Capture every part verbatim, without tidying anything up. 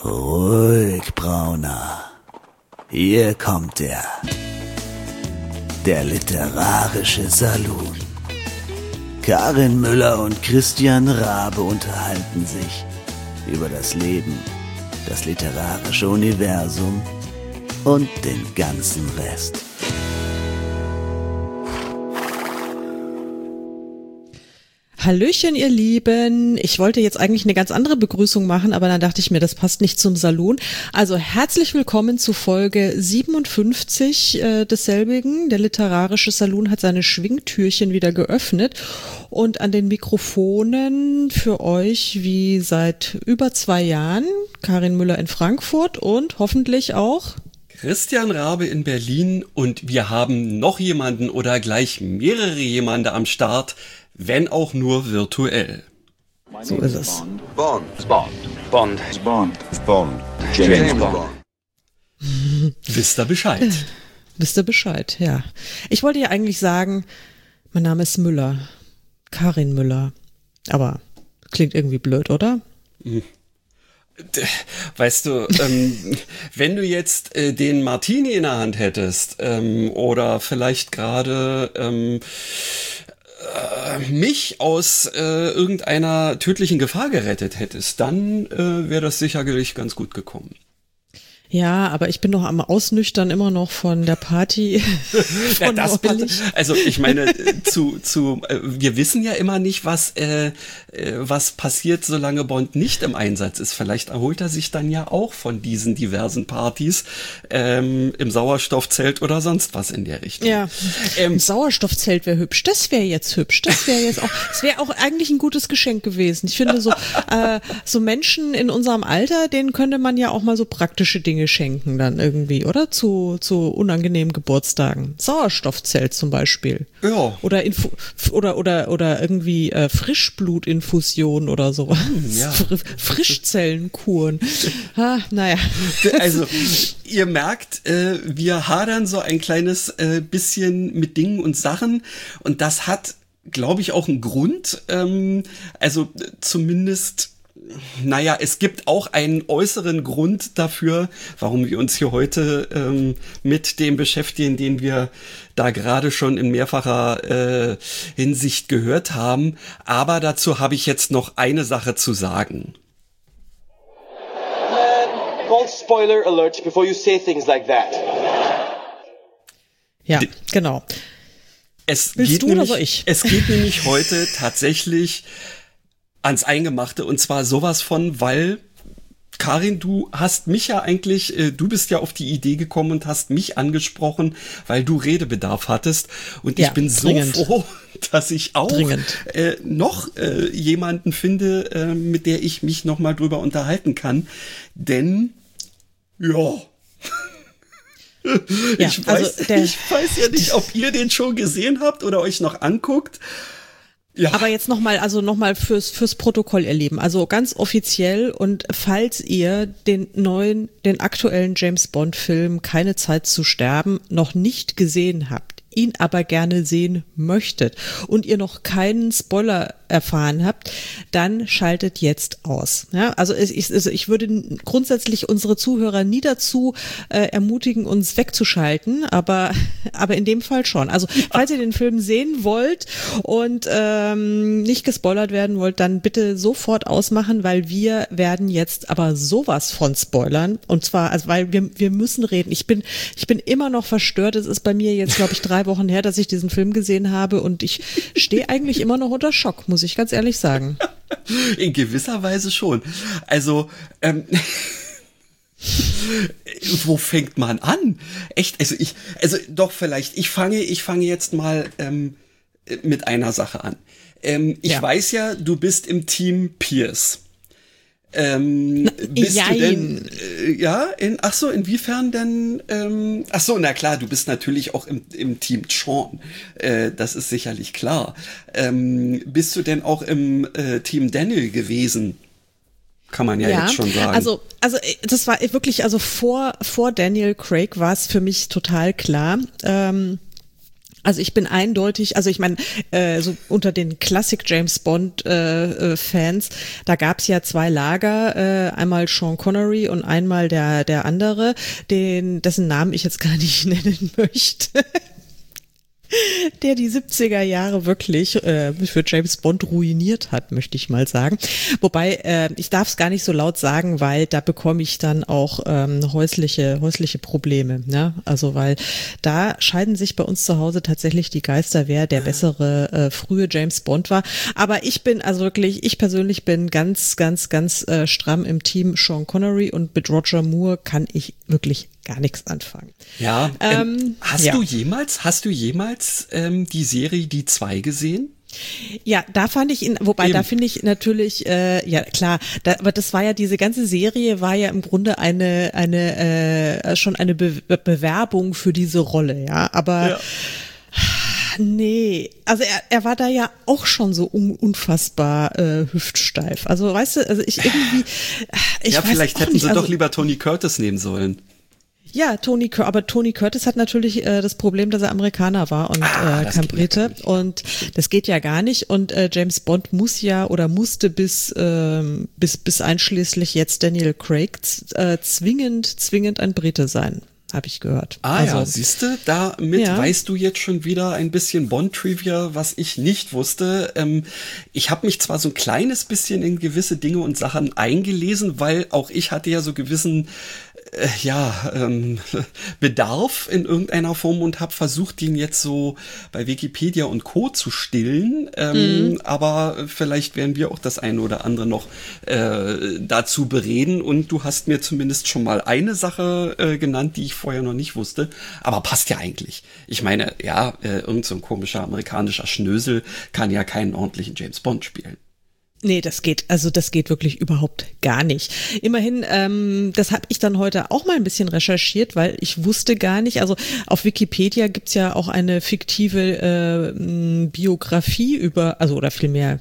Ruhig, Brauner. Hier kommt er. Der literarische Salon. Karin Müller und Christian Rabe unterhalten sich über das Leben, das literarische Universum und den ganzen Rest. Hallöchen, ihr Lieben. Ich wollte jetzt eigentlich eine ganz andere Begrüßung machen, aber dann dachte ich mir, das passt nicht zum Salon. Also herzlich willkommen zu Folge siebenundfünfzig äh, desselbigen. Der literarische Salon hat seine Schwingtürchen wieder geöffnet und an den Mikrofonen für euch wie seit über zwei Jahren Karin Müller in Frankfurt und hoffentlich auch Christian Rabe in Berlin, und wir haben noch jemanden oder gleich mehrere jemanden am Start, wenn auch nur virtuell. So ist es. Bond. Bond. Bond. Bond. Bond. James Bond. Wisst ihr Bescheid? Wisst ihr Bescheid, ja. Ich wollte ja eigentlich sagen, mein Name ist Müller. Karin Müller. Aber klingt irgendwie blöd, oder? Weißt du, ähm, wenn du jetzt äh, den Martini in der Hand hättest ähm, oder vielleicht gerade ähm, äh, mich aus äh, irgendeiner tödlichen Gefahr gerettet hättest, dann äh, wäre das sicherlich ganz gut gekommen. Ja, aber ich bin noch am Ausnüchtern immer noch von der Party. Von ja, das Paul. Also ich meine, zu zu äh, wir wissen ja immer nicht, was äh, äh, was passiert, solange Bond nicht im Einsatz ist. Vielleicht erholt er sich dann ja auch von diesen diversen Partys ähm, im Sauerstoffzelt oder sonst was in der Richtung. Ja, ähm, ein Sauerstoffzelt wäre hübsch. Das wäre jetzt hübsch. Das wäre jetzt auch. Das wäre auch eigentlich ein gutes Geschenk gewesen. Ich finde so äh, so Menschen in unserem Alter, denen könnte man ja auch mal so praktische Dinge schenken dann irgendwie, oder? Zu, zu unangenehmen Geburtstagen. Sauerstoffzelt zum Beispiel. Ja. Oder Infu oder oder oder irgendwie äh, Frischblutinfusion oder so. Ja. Frischzellenkuren. Ha, naja. Also ihr merkt, äh, wir hadern so ein kleines äh, bisschen mit Dingen und Sachen, und das hat, glaube ich, auch einen Grund. Ähm, also äh, zumindest Naja, es gibt auch einen äußeren Grund dafür, warum wir uns hier heute ähm, mit dem beschäftigen, den wir da gerade schon in mehrfacher äh, Hinsicht gehört haben. Aber dazu habe ich jetzt noch eine Sache zu sagen. Man, call spoiler alert before you say things like that. Ja, genau. Es Willst geht du nämlich, oder soll ich? Es geht nämlich heute tatsächlich ans Eingemachte, und zwar sowas von, weil, Karin, du hast mich ja eigentlich, äh, du bist ja auf die Idee gekommen und hast mich angesprochen, weil du Redebedarf hattest, und Ja, ich bin dringend. so froh, dass ich auch Dringend. äh, noch äh, jemanden finde, äh, mit der ich mich noch mal drüber unterhalten kann, denn, ja... Ja, ich, weiß, also der, ich weiß ja nicht, ob ihr den schon gesehen habt oder euch noch anguckt. Ja. Aber jetzt nochmal, also nochmal fürs, fürs Protokoll, ihr Lieben. Also ganz offiziell, und falls ihr den neuen, den aktuellen James Bond Film Keine Zeit zu sterben noch nicht gesehen habt, ihn aber gerne sehen möchtet und ihr noch keinen Spoiler erfahren habt, dann schaltet jetzt aus. Ja, also ich, also ich würde grundsätzlich unsere Zuhörer nie dazu äh, ermutigen, uns wegzuschalten, aber aber in dem Fall schon. Also falls ihr den Film sehen wollt und ähm, nicht gespoilert werden wollt, dann bitte sofort ausmachen, weil wir werden jetzt aber sowas von spoilern, und zwar, also weil wir wir müssen reden. Ich bin ich bin immer noch verstört. Es ist bei mir jetzt, glaube ich, drei Wochen her, dass ich diesen Film gesehen habe, und ich stehe eigentlich immer noch unter Schock, muss ich ganz ehrlich sagen. In gewisser Weise schon. Also, ähm, wo fängt man an? Echt, also ich, also doch vielleicht, ich fange, ich fange jetzt mal ähm, mit einer Sache an. Ähm, ich Ja. weiß ja, du bist im Team Pierce. Ähm, bist Jein. du denn, äh, ja, in, ach so, inwiefern denn, ähm, ach so, na klar, du bist natürlich auch im, im Team Sean, äh, das ist sicherlich klar. Ähm, bist du denn auch im äh, Team Daniel gewesen? Kann man ja, ja jetzt schon sagen. Also, also das war wirklich, also vor, vor Daniel Craig war es für mich total klar. Ähm, Also ich bin eindeutig, also ich meine, äh, so unter den Classic James Bond äh, äh, Fans, da gab's ja zwei Lager, äh, einmal Sean Connery und einmal der der andere, den dessen Namen ich jetzt gar nicht nennen möchte. Der die siebziger Jahre wirklich äh, für James Bond ruiniert hat, möchte ich mal sagen. Wobei, äh, ich darf es gar nicht so laut sagen, weil da bekomme ich dann auch ähm, häusliche häusliche Probleme. Ne? Also weil da scheiden sich bei uns zu Hause tatsächlich die Geister, wer der bessere äh, frühe James Bond war. Aber ich bin also wirklich, ich persönlich bin ganz, ganz, ganz äh, stramm im Team Sean Connery und mit Roger Moore kann ich wirklich gar nichts anfangen. Ja, ähm, ähm, hast ja. du jemals, hast du jemals ähm, die Serie Die Zwei gesehen? Ja, da fand ich ihn, wobei Eben. da finde ich natürlich, äh, ja klar, da, aber das war ja, diese ganze Serie war ja im Grunde eine, eine, äh, schon eine Be- Bewerbung für diese Rolle, ja, aber Ja. nee, also er, er war da ja auch schon so un, unfassbar äh, hüftsteif. Also weißt du, also ich irgendwie, ich ja, weiß vielleicht auch hätten nicht, sie also, doch lieber Tony Curtis nehmen sollen. Ja, Tony Cur- aber Tony Curtis hat natürlich äh, das Problem, dass er Amerikaner war und Ah, äh, das kein geht Brite natürlich, ja. und das geht ja gar nicht und äh, James Bond muss ja oder musste bis ähm, bis bis einschließlich jetzt Daniel Craig äh, zwingend zwingend ein Brite sein, habe ich gehört. Ah also, ja, siehste, damit Ja. weißt du jetzt schon wieder ein bisschen Bond-Trivia, was ich nicht wusste. Ähm, ich habe mich zwar so ein kleines bisschen in gewisse Dinge und Sachen eingelesen, weil auch ich hatte ja so gewissen äh, ja, ähm, Bedarf in irgendeiner Form und habe versucht, den jetzt so bei Wikipedia und Co. zu stillen. Ähm, mhm. Aber vielleicht werden wir auch das eine oder andere noch äh, dazu bereden. Und du hast mir zumindest schon mal eine Sache äh, genannt, die ich vorher noch nicht wusste. Aber passt ja eigentlich. Ich meine, ja, äh, irgend so ein komischer amerikanischer Schnösel kann ja keinen ordentlichen James Bond spielen. Nee, das geht, also das geht wirklich überhaupt gar nicht. Immerhin, ähm, das habe ich dann heute auch mal ein bisschen recherchiert, weil ich wusste gar nicht, also auf Wikipedia gibt's ja auch eine fiktive äh, Biografie über, also oder vielmehr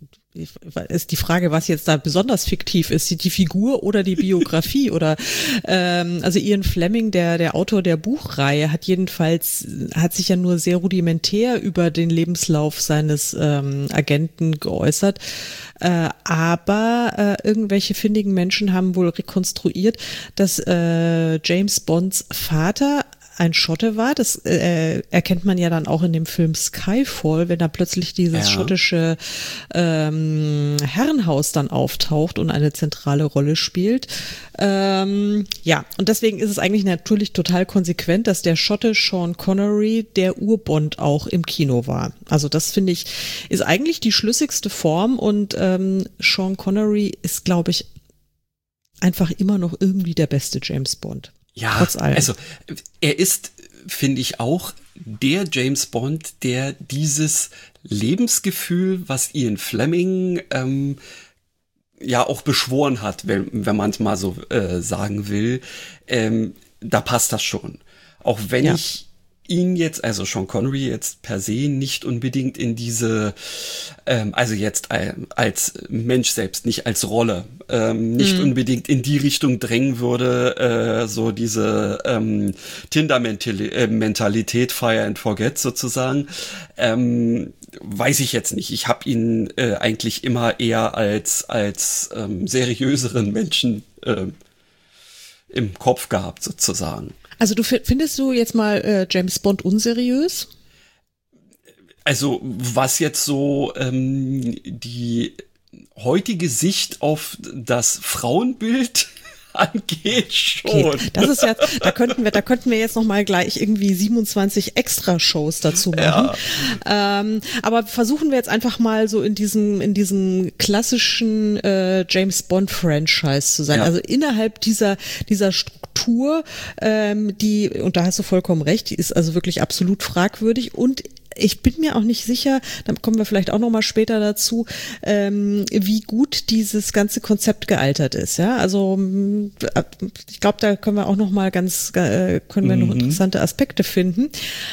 ist die Frage, was jetzt da besonders fiktiv ist, die, die Figur oder die Biografie oder ähm, also Ian Fleming, der der Autor der Buchreihe, hat jedenfalls hat sich ja nur sehr rudimentär über den Lebenslauf seines ähm, Agenten geäußert, äh, aber äh, irgendwelche findigen Menschen haben wohl rekonstruiert, dass äh, James Bonds Vater ein Schotte war. Das äh, erkennt man ja dann auch in dem Film Skyfall, wenn da plötzlich dieses ja. schottische ähm, Herrenhaus dann auftaucht und eine zentrale Rolle spielt. Ähm, ja, und deswegen ist es eigentlich natürlich total konsequent, dass der Schotte Sean Connery der Urbond auch im Kino war. Also das finde ich, ist eigentlich die schlüssigste Form und ähm, Sean Connery ist, glaube ich, einfach immer noch irgendwie der beste James Bond. Ja, Trotz allem. Also er ist, finde ich, auch der James Bond, der dieses Lebensgefühl, was Ian Fleming ähm, ja auch beschworen hat, wenn, wenn man es mal so äh, sagen will, ähm, da passt das schon. Auch wenn ja. ich ihn jetzt, also Sean Connery jetzt per se nicht unbedingt in diese, ähm, also jetzt als Mensch selbst, nicht als Rolle, ähm, nicht mhm. unbedingt in die Richtung drängen würde, äh, so diese ähm, Tinder-Mentalität, Fire and Forget sozusagen, ähm, weiß ich jetzt nicht. Ich habe ihn äh, eigentlich immer eher als als ähm, seriöseren Menschen äh, im Kopf gehabt sozusagen. Also du findest du jetzt mal äh, James Bond unseriös? Also was jetzt so ähm, die heutige Sicht auf das Frauenbild angeht, schon. Okay, das ist ja, da könnten wir, da könnten wir jetzt noch mal gleich irgendwie siebenundzwanzig Extra-Shows dazu machen. Ja. Ähm, aber versuchen wir jetzt einfach mal so in diesem, in diesem klassischen äh, James Bond-Franchise zu sein. Ja. Also innerhalb dieser dieser Struktur, ähm, die, und da hast du vollkommen recht, die ist also wirklich absolut fragwürdig und ich bin mir auch nicht sicher, dann kommen wir vielleicht auch noch mal später dazu, ähm, wie gut dieses ganze Konzept gealtert ist. Ja, also ich glaube, da können wir auch noch mal ganz, äh, können wir mhm. noch interessante Aspekte finden.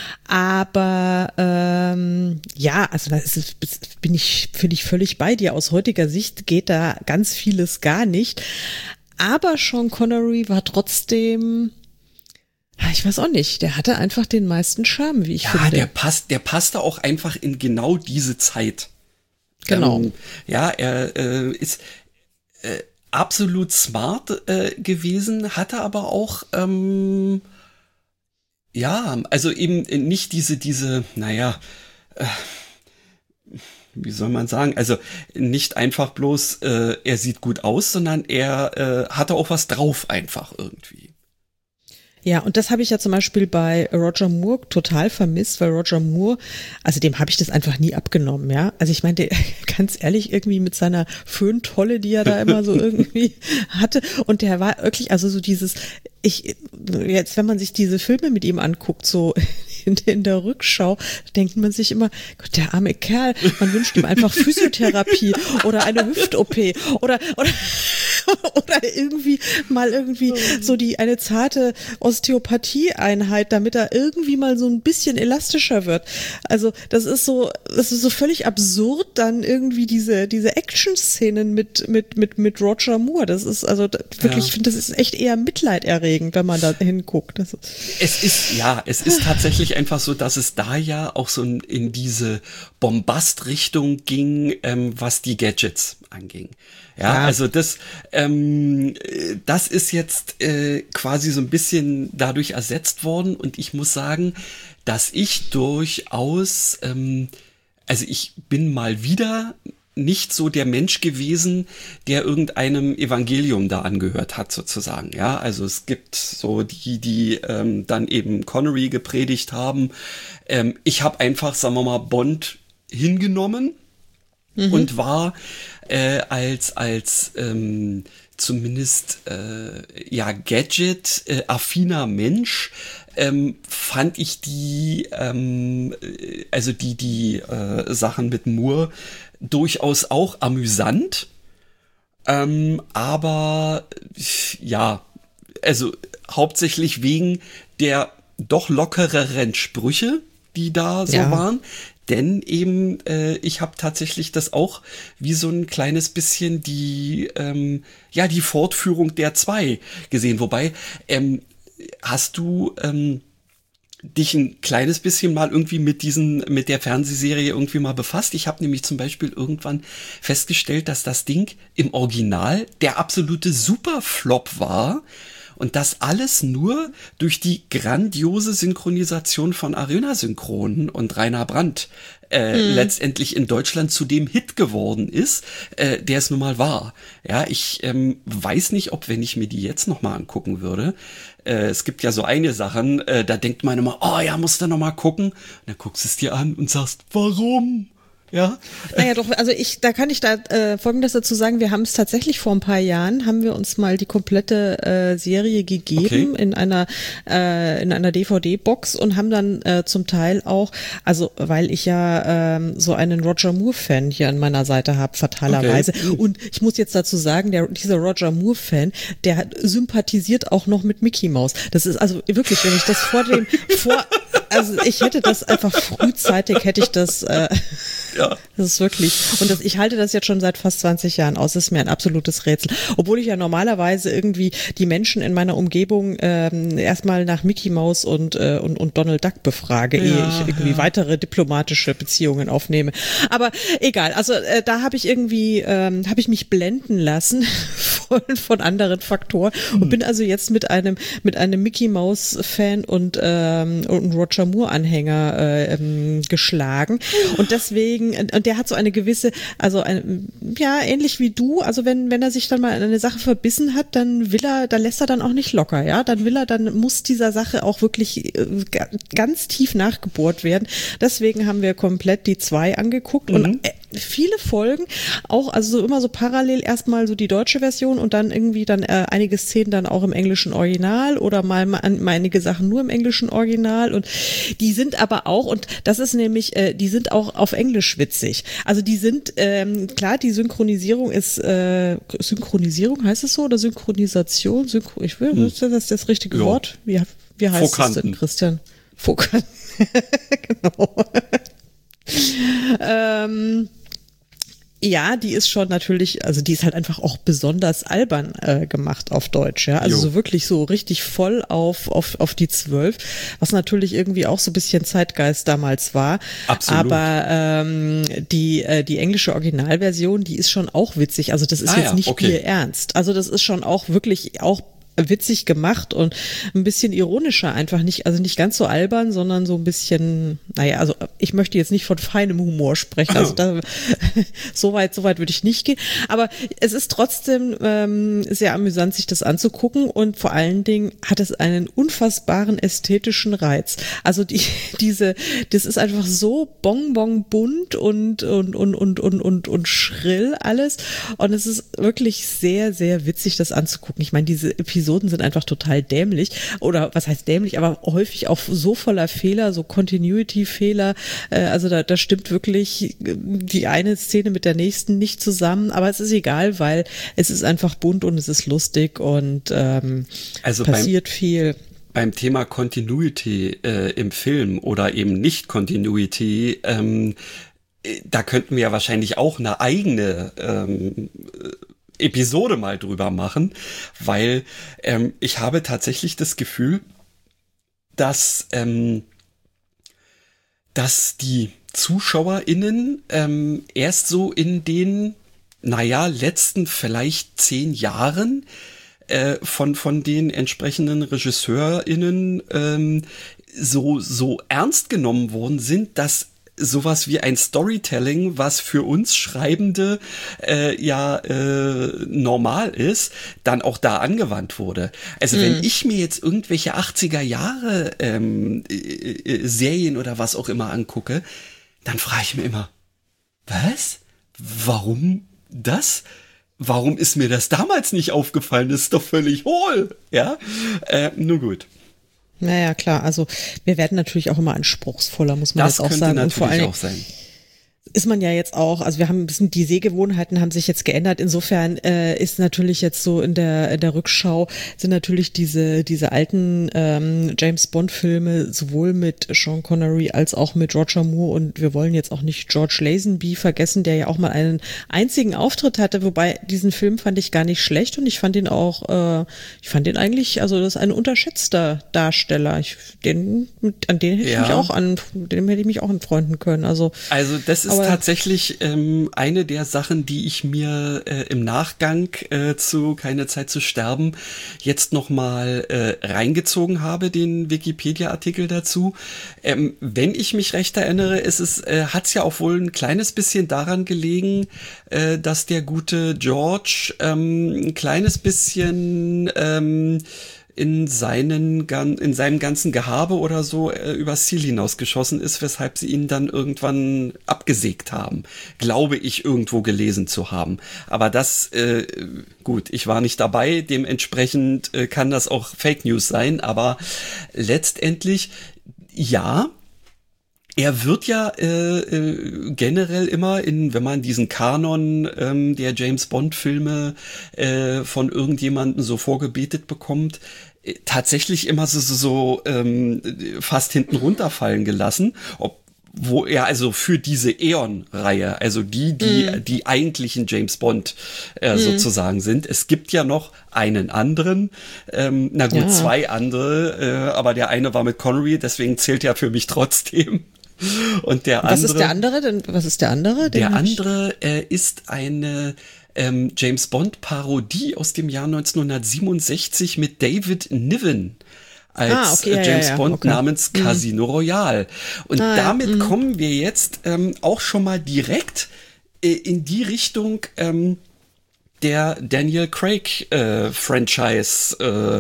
Aber ähm, ja, also da ist, bin ich, finde ich völlig bei dir. Aus heutiger Sicht geht da ganz vieles gar nicht. Aber Sean Connery war trotzdem, ich weiß auch nicht, der hatte einfach den meisten Charme, wie ich ja, finde. Ja, der passt, der passte auch einfach in genau diese Zeit. Genau. Ähm, ja, er äh, ist äh, absolut smart äh, gewesen, hatte aber auch ähm, ja, also eben nicht diese, diese, naja, äh, wie soll man sagen, also nicht einfach bloß, äh, er sieht gut aus, sondern er äh, hatte auch was drauf einfach irgendwie. Ja, und das habe ich ja zum Beispiel bei Roger Moore total vermisst, weil Roger Moore, also dem habe ich das einfach nie abgenommen, ja. Also ich meinte, ganz ehrlich, irgendwie mit seiner Föhntolle, die er da immer so irgendwie hatte. Und der war wirklich, also so dieses, ich, jetzt, wenn man sich diese Filme mit ihm anguckt, so in, in der Rückschau, denkt man sich immer, Gott, der arme Kerl, man wünscht ihm einfach Physiotherapie oder eine Hüft-O P oder, oder, oder irgendwie mal irgendwie so die, eine zarte Osteopathie-Einheit, damit er irgendwie mal so ein bisschen elastischer wird. Also, das ist so, das ist so völlig absurd, dann irgendwie diese, diese Action-Szenen mit, mit, mit, mit Roger Moore. Das ist also wirklich, ja. Ich finde, das ist echt eher mitleiderregend, wenn man da hinguckt. Das ist es ist, ja, es ist tatsächlich einfach so, dass es da ja auch so in diese Bombast-Richtung ging, ähm, was die Gadgets anging. Ja, ja, also das, ähm, das ist jetzt äh, quasi so ein bisschen dadurch ersetzt worden und ich muss sagen, dass ich durchaus, ähm, also ich bin mal wieder nicht so der Mensch gewesen, der irgendeinem Evangelium da angehört hat sozusagen. Ja, also es gibt so die, die ähm, dann eben Connery gepredigt haben. Ähm, ich habe einfach, sagen wir mal, Bond hingenommen mhm. und war äh, als als ähm, zumindest äh, ja Gadget äh, affiner Mensch ähm, fand ich die ähm, also die die äh, Sachen mit Moore durchaus auch amüsant, ähm, aber ja, also hauptsächlich wegen der doch lockereren Sprüche, die da so ja. waren. Denn eben, äh, ich habe tatsächlich das auch wie so ein kleines bisschen die, ähm, ja, die Fortführung der zwei gesehen. Wobei, ähm, hast du ähm, dich ein kleines bisschen mal irgendwie mit diesen, mit der Fernsehserie irgendwie mal befasst? Ich habe nämlich zum Beispiel irgendwann festgestellt, dass das Ding im Original der absolute Superflop war. Und das alles nur durch die grandiose Synchronisation von Arena Synchron und Rainer Brandt äh, mhm. letztendlich in Deutschland zu dem Hit geworden ist, äh, der es nun mal war. Ja, ich ähm, weiß nicht, ob, wenn ich mir die jetzt noch mal angucken würde, äh, es gibt ja so eine Sachen, äh, da denkt man immer, oh ja, musst du noch mal gucken. Und dann guckst du es dir an und sagst, warum? Ja. Naja, doch, also ich, da kann ich da äh, Folgendes dazu sagen, wir haben es tatsächlich vor ein paar Jahren, haben wir uns mal die komplette äh, Serie gegeben okay. in einer äh, in einer D V D-Box und haben dann äh, zum Teil auch, also weil ich ja ähm, so einen Roger Moore-Fan hier an meiner Seite habe, fatalerweise. Okay. Und ich muss jetzt dazu sagen, der dieser Roger Moore-Fan, der sympathisiert auch noch mit Mickey Mouse. Das ist also wirklich, wenn ich das vor dem, vor, also ich hätte das einfach frühzeitig, hätte ich das äh, Ja. Das ist wirklich, und das, ich halte das jetzt schon seit fast zwanzig Jahren aus, das ist mir ein absolutes Rätsel. Obwohl ich ja normalerweise irgendwie die Menschen in meiner Umgebung ähm, erstmal nach Mickey Mouse und, äh, und, und Donald Duck befrage, ja, ehe ich irgendwie ja. weitere diplomatische Beziehungen aufnehme. Aber egal, also äh, da habe ich irgendwie, ähm, habe ich mich blenden lassen von, von anderen Faktoren hm. und bin also jetzt mit einem, mit einem Mickey Mouse Fan und, ähm, und Roger Moore Anhänger äh, ähm, geschlagen. Und deswegen und der hat so eine gewisse, also ein, ja, ähnlich wie du, also wenn wenn er sich dann mal an eine Sache verbissen hat, dann will er, da lässt er dann auch nicht locker, ja, dann will er, dann muss dieser Sache auch wirklich äh, ganz tief nachgebohrt werden. Deswegen haben wir komplett die zwei angeguckt mhm. und äh, viele Folgen, auch also so immer so parallel erstmal so die deutsche Version und dann irgendwie dann äh, einige Szenen dann auch im englischen Original oder mal, mal, mal einige Sachen nur im englischen Original und die sind aber auch, und das ist nämlich, äh, die sind auch auf Englisch witzig. Also die sind, ähm, klar, die Synchronisierung ist, äh, Synchronisierung heißt es so oder Synchronisation? Synchro, ich will, hm. ist das das richtige jo. Wort? Wie, wie heißt es denn, Christian? Fokan. Genau. ähm, Ja, die ist schon natürlich, also die ist halt einfach auch besonders albern äh, gemacht auf Deutsch, ja. Also Jo. so wirklich so richtig voll auf, auf, auf die zwölf, was natürlich irgendwie auch so ein bisschen Zeitgeist damals war. Absolut. Aber ähm, die, äh, die englische Originalversion, die ist schon auch witzig. Also das ist Ah, jetzt ja, nicht okay. ihr Ernst. Also das ist schon auch wirklich auch witzig gemacht und ein bisschen ironischer einfach, nicht, also nicht ganz so albern, sondern so ein bisschen, naja, also ich möchte jetzt nicht von feinem Humor sprechen, also da, so weit, so weit würde ich nicht gehen, aber es ist trotzdem ähm, sehr amüsant, sich das anzugucken und vor allen Dingen hat es einen unfassbaren ästhetischen Reiz. Also die, diese, das ist einfach so bonbon bunt und, und, und, und, und, und, und schrill alles und es ist wirklich sehr, sehr witzig, das anzugucken. Ich meine, diese Episoden sind einfach total dämlich oder was heißt dämlich, aber häufig auch so voller Fehler, so Continuity-Fehler, äh, also da, da stimmt wirklich die eine Szene mit der nächsten nicht zusammen, aber es ist egal, weil es ist einfach bunt und es ist lustig und ähm, Also passiert viel. Beim Thema Continuity äh, im Film oder eben nicht Continuity, ähm, äh, da könnten wir ja wahrscheinlich auch eine eigene ähm, Episode mal drüber machen, weil ähm, ich habe tatsächlich das Gefühl, dass ähm, dass die ZuschauerInnen ähm, erst so in den, naja, letzten vielleicht zehn Jahren äh, von von den entsprechenden RegisseurInnen ähm, so so ernst genommen worden sind, dass sowas wie ein Storytelling, was für uns Schreibende äh, ja äh, normal ist, dann auch da angewandt wurde. Also mhm. wenn ich mir jetzt irgendwelche achtziger Jahre ähm, äh, äh, Serien oder was auch immer angucke, dann frage ich mir immer, was? Warum das? Warum ist mir das damals nicht aufgefallen? Das ist doch völlig hohl. Ja, äh, nur gut. Naja, klar, also wir werden natürlich auch immer anspruchsvoller, muss man das jetzt auch sagen. Das könnte und vor natürlich allem auch sein. Ist man ja jetzt auch, also wir haben ein bisschen, die Sehgewohnheiten haben sich jetzt geändert. Insofern äh, ist natürlich jetzt so in der in der Rückschau sind natürlich diese diese alten ähm, James Bond Filme sowohl mit Sean Connery als auch mit Roger Moore und wir wollen jetzt auch nicht George Lazenby vergessen, der ja auch mal einen einzigen Auftritt hatte. Wobei diesen Film fand ich gar nicht schlecht und ich fand ihn auch, äh, ich fand ihn eigentlich, also das ist ein unterschätzter Darsteller. Ich, den an den hätte ich ja. mich auch an, dem hätte ich mich auch anfreunden können. Also also das ist tatsächlich ähm, eine der Sachen, die ich mir äh, im Nachgang äh, zu Keine Zeit zu sterben jetzt nochmal äh, reingezogen habe, den Wikipedia-Artikel dazu. Ähm, wenn ich mich recht erinnere, ist es, äh, hat es ja auch wohl ein kleines bisschen daran gelegen, äh, dass der gute George ähm, ein kleines bisschen ähm, in seinen in seinem ganzen Gehabe oder so äh, übers Ziel hinausgeschossen ist, weshalb sie ihn dann irgendwann abgesägt haben. Glaube ich, irgendwo gelesen zu haben. Aber das, äh, gut, ich war nicht dabei, dementsprechend äh, kann das auch Fake News sein, aber letztendlich, ja, er wird ja äh, äh, generell immer in, wenn man diesen Kanon ähm, der James Bond Filme äh, von irgendjemandem so vorgebetet bekommt, äh, tatsächlich immer so so, so ähm, fast hinten runterfallen gelassen, ob wo er also für diese Eon-Reihe, also die, die, mm. die eigentlichen James Bond äh, mm. sozusagen sind. Es gibt ja noch einen anderen, ähm, na gut, ja. zwei andere, äh, aber der eine war mit Connery, deswegen zählt er für mich trotzdem. Und der andere. Was ist der andere denn? Was ist der andere? Den der andere äh, ist eine ähm, James Bond Parodie aus dem Jahr neunzehnhundertsiebenundsechzig mit David Niven als ah, okay, äh, James ja, ja, Bond okay. namens Casino mhm. Royale. Und ah, damit ja. kommen wir jetzt ähm, auch schon mal direkt äh, in die Richtung ähm, der Daniel Craig äh, Franchise,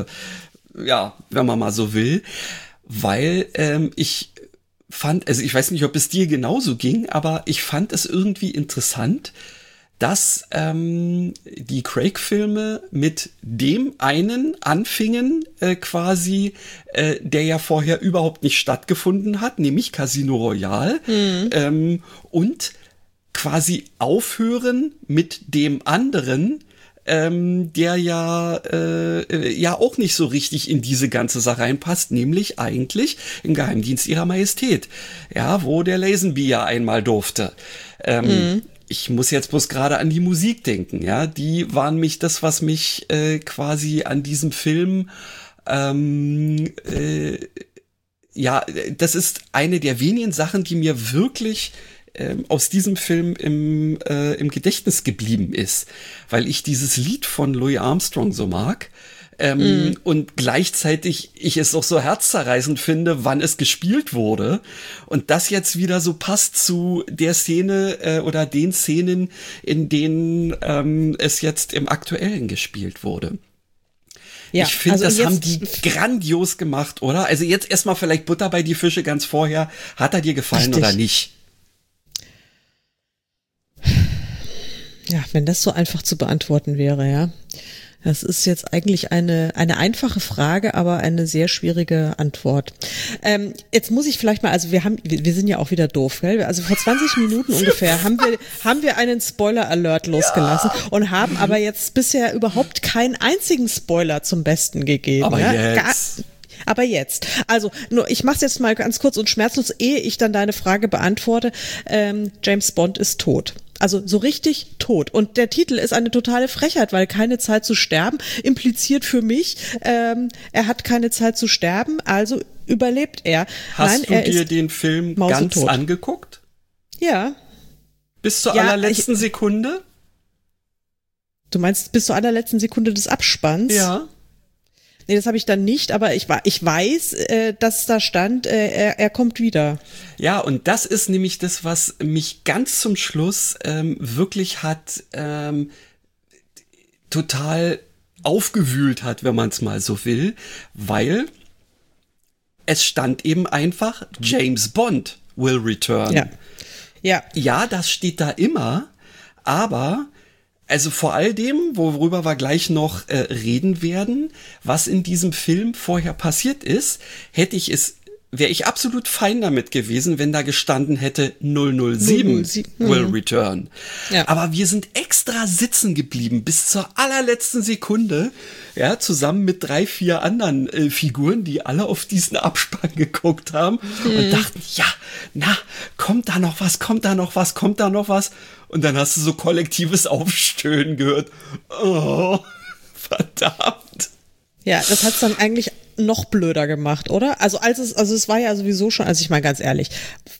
äh, ja, wenn man mal so will, weil ähm, ich fand, also ich weiß nicht, ob es dir genauso ging, aber ich fand es irgendwie interessant, dass ähm, die Craig-Filme mit dem einen anfingen, äh, quasi, äh, der ja vorher überhaupt nicht stattgefunden hat, nämlich Casino Royale, mhm. ähm, und quasi aufhören mit dem anderen, ähm, der ja äh, ja auch nicht so richtig in diese ganze Sache reinpasst, nämlich eigentlich im Geheimdienst ihrer Majestät, ja, wo der Lazenby ja einmal durfte. Ähm, mhm. ich muss jetzt bloß gerade an die Musik denken, ja, die waren mich das, was mich äh, quasi an diesem Film, ähm, äh, ja, das ist eine der wenigen Sachen, die mir wirklich ähm, aus diesem Film im, äh, im Gedächtnis geblieben ist, weil ich dieses Lied von Louis Armstrong so mag. Ähm, mm. Und gleichzeitig ich es auch so herzzerreißend finde, wann es gespielt wurde. Und das jetzt wieder so passt zu der Szene äh, oder den Szenen, in denen ähm, es jetzt im Aktuellen gespielt wurde. Ja, ich finde, also das haben die grandios gemacht, oder? Also jetzt erstmal vielleicht Butter bei die Fische ganz vorher. Hat er dir gefallen Richtig. Oder nicht? Ja, wenn das so einfach zu beantworten wäre, ja. Das ist jetzt eigentlich eine eine einfache Frage, aber eine sehr schwierige Antwort. Ähm, jetzt muss ich vielleicht mal, also wir haben, wir, wir sind ja auch wieder doof, gell? Also vor zwanzig Minuten ungefähr haben wir haben wir einen Spoiler-Alert losgelassen ja. und haben aber jetzt bisher überhaupt keinen einzigen Spoiler zum Besten gegeben. Aber ja? jetzt. Gar, aber jetzt, also nur ich mach's jetzt mal ganz kurz und schmerzlos, ehe ich dann deine Frage beantworte. Ähm, James Bond ist tot. Also so richtig tot. Und der Titel ist eine totale Frechheit, weil keine Zeit zu sterben impliziert für mich, ähm, er hat keine Zeit zu sterben, also überlebt er. Hast Nein, du er dir ist den Film ganz tot. angeguckt? Ja. Bis zur ja, allerletzten ich, Sekunde? Du meinst bis zur allerletzten Sekunde des Abspanns? Ja. Nee, das habe ich dann nicht, aber ich, ich weiß, äh, dass da stand, äh, er, er kommt wieder. Ja, und das ist nämlich das, was mich ganz zum Schluss ähm, wirklich hat ähm, total aufgewühlt hat, wenn man es mal so will, weil es stand eben einfach, James Bond will return. Ja, ja. Ja, das steht da immer, aber also vor all dem, worüber wir gleich noch äh, reden werden, was in diesem Film vorher passiert ist, hätte ich es, wäre ich absolut fein damit gewesen, wenn da gestanden hätte null null sieben, null null sieben will mhm. return. Ja. Aber wir sind extra sitzen geblieben bis zur allerletzten Sekunde, ja, zusammen mit drei, vier anderen äh, Figuren, die alle auf diesen Abspann geguckt haben mhm. und dachten, ja, na, kommt da noch was, kommt da noch was, kommt da noch was? Und dann hast du so kollektives Aufstöhnen gehört. Oh, verdammt. Ja, das hat's dann eigentlich noch blöder gemacht, oder? Also als es, also es war ja sowieso schon, also ich meine ganz ehrlich,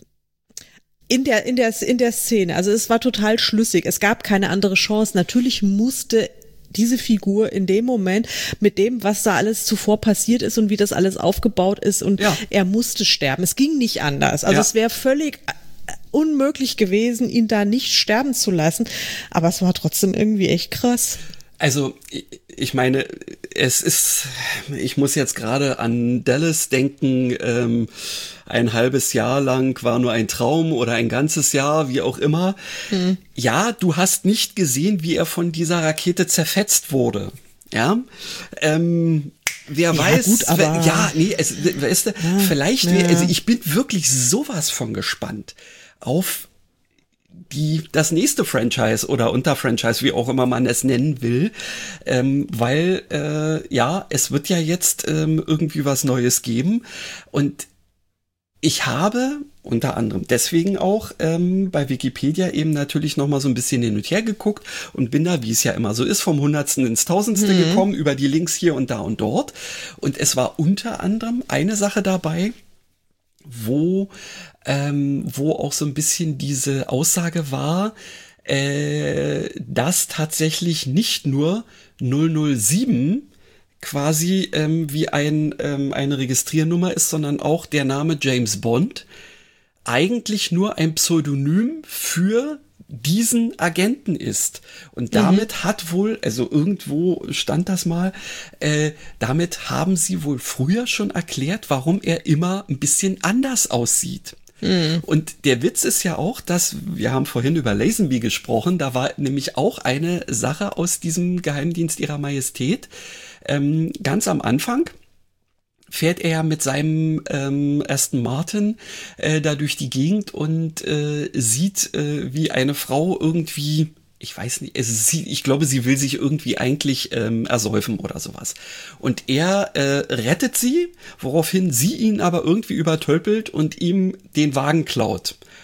in der, in der, in der Szene, also es war total schlüssig, es gab keine andere Chance. Natürlich musste diese Figur in dem Moment mit dem, was da alles zuvor passiert ist und wie das alles aufgebaut ist und ja. er musste sterben. Es ging nicht anders. Also ja. es wäre völlig unmöglich gewesen, ihn da nicht sterben zu lassen. Aber es war trotzdem irgendwie echt krass. Also, ich meine, es ist, ich muss jetzt gerade an Dallas denken, ähm, ein halbes Jahr lang war nur ein Traum oder ein ganzes Jahr, wie auch immer. Hm. Ja, du hast nicht gesehen, wie er von dieser Rakete zerfetzt wurde. Ja, ähm, wer ja, weiß, gut, aber wer, ja, nee, es, weißt du, ja, vielleicht, ja. wär, also ich bin wirklich sowas von gespannt auf die das nächste Franchise oder Unterfranchise, wie auch immer man es nennen will, ähm, weil äh, ja, es wird ja jetzt ähm, irgendwie was Neues geben und ich habe unter anderem deswegen auch ähm, bei Wikipedia eben natürlich noch mal so ein bisschen hin und her geguckt und bin da, wie es ja immer so ist, vom Hundertsten ins Tausendste mhm. gekommen, über die Links hier und da und dort. Und es war unter anderem eine Sache dabei, wo ähm, wo auch so ein bisschen diese Aussage war, äh, dass tatsächlich nicht nur null null sieben quasi ähm, wie ein ähm, eine Registriernummer ist, sondern auch der Name James Bond eigentlich nur ein Pseudonym für diesen Agenten ist. Und damit mhm. hat wohl, also irgendwo stand das mal, äh, damit haben sie wohl früher schon erklärt, warum er immer ein bisschen anders aussieht. Mhm. Und der Witz ist ja auch, dass, wir haben vorhin über Lazenby gesprochen, da war nämlich auch eine Sache aus diesem Geheimdienst ihrer Majestät, ähm, ganz am Anfang fährt er mit seinem ähm, Aston Martin äh, da durch die Gegend und äh, sieht, äh, wie eine Frau irgendwie, ich weiß nicht, es sie, ich glaube, sie will sich irgendwie eigentlich ähm, ersäufen oder sowas. Und er äh, rettet sie, woraufhin sie ihn aber irgendwie übertölpelt und ihm den Wagen klaut.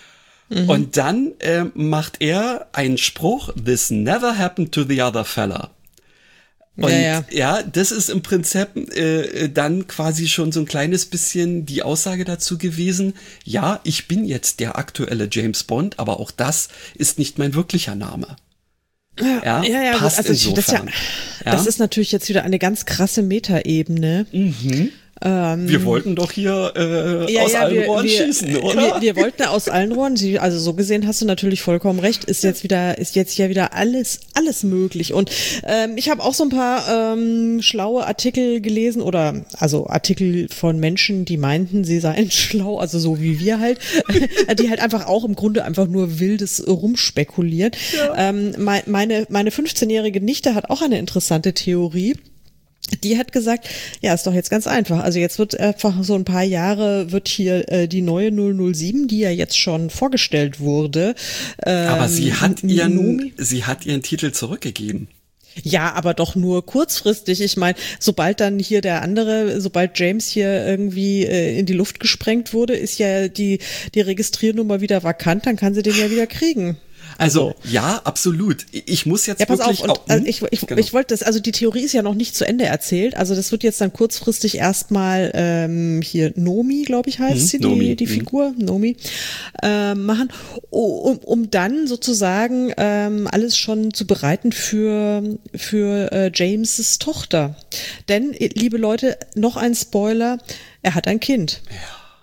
Mhm. Und dann äh, macht er einen Spruch, "This never happened to the other fella." Und ja, ja. ja, das ist im Prinzip äh, dann quasi schon so ein kleines bisschen die Aussage dazu gewesen, ja, ich bin jetzt der aktuelle James Bond, aber auch das ist nicht mein wirklicher Name. Ja, ja, ja passt also insofern. Das, ja, das ja? ist natürlich jetzt wieder eine ganz krasse Metaebene. Mhm. Ähm, wir wollten doch hier äh, ja, aus ja, allen wir, Rohren wir, schießen, oder? Wir, wir wollten aus allen Rohren, also so gesehen hast du natürlich vollkommen recht, ist jetzt wieder, ist jetzt ja wieder alles, alles möglich. Und ähm, ich habe auch so ein paar ähm, schlaue Artikel gelesen oder also Artikel von Menschen, die meinten, sie seien schlau, also so wie wir halt, die halt einfach auch im Grunde einfach nur wildes rumspekulieren. Ja. Ähm, meine, meine fünfzehnjährige Nichte hat auch eine interessante Theorie. Die hat gesagt, ja, ist doch jetzt ganz einfach. Also jetzt wird einfach so ein paar Jahre wird hier äh, die neue null null sieben, die ja jetzt schon vorgestellt wurde. Ähm, aber sie hat ihren, Nomi? sie hat ihren Titel zurückgegeben. Ja, aber doch nur kurzfristig. Ich meine, sobald dann hier der andere, sobald James hier irgendwie äh, in die Luft gesprengt wurde, ist ja die die Registriernummer wieder vakant, dann kann sie den ja wieder kriegen. Also, ja, absolut. Ich muss jetzt ja, pass wirklich auf, und, also ich, ich, genau. ich wollte das, also die Theorie ist ja noch nicht zu Ende erzählt. Also das wird jetzt dann kurzfristig erstmal ähm, hier Nomi, glaube ich, heißt mhm, sie, Nomi, die, die mhm. Figur, Nomi, äh, machen, um, um dann sozusagen ähm, alles schon zu bereiten für, für äh, James' Tochter. Denn, liebe Leute, noch ein Spoiler, er hat ein Kind. Ja.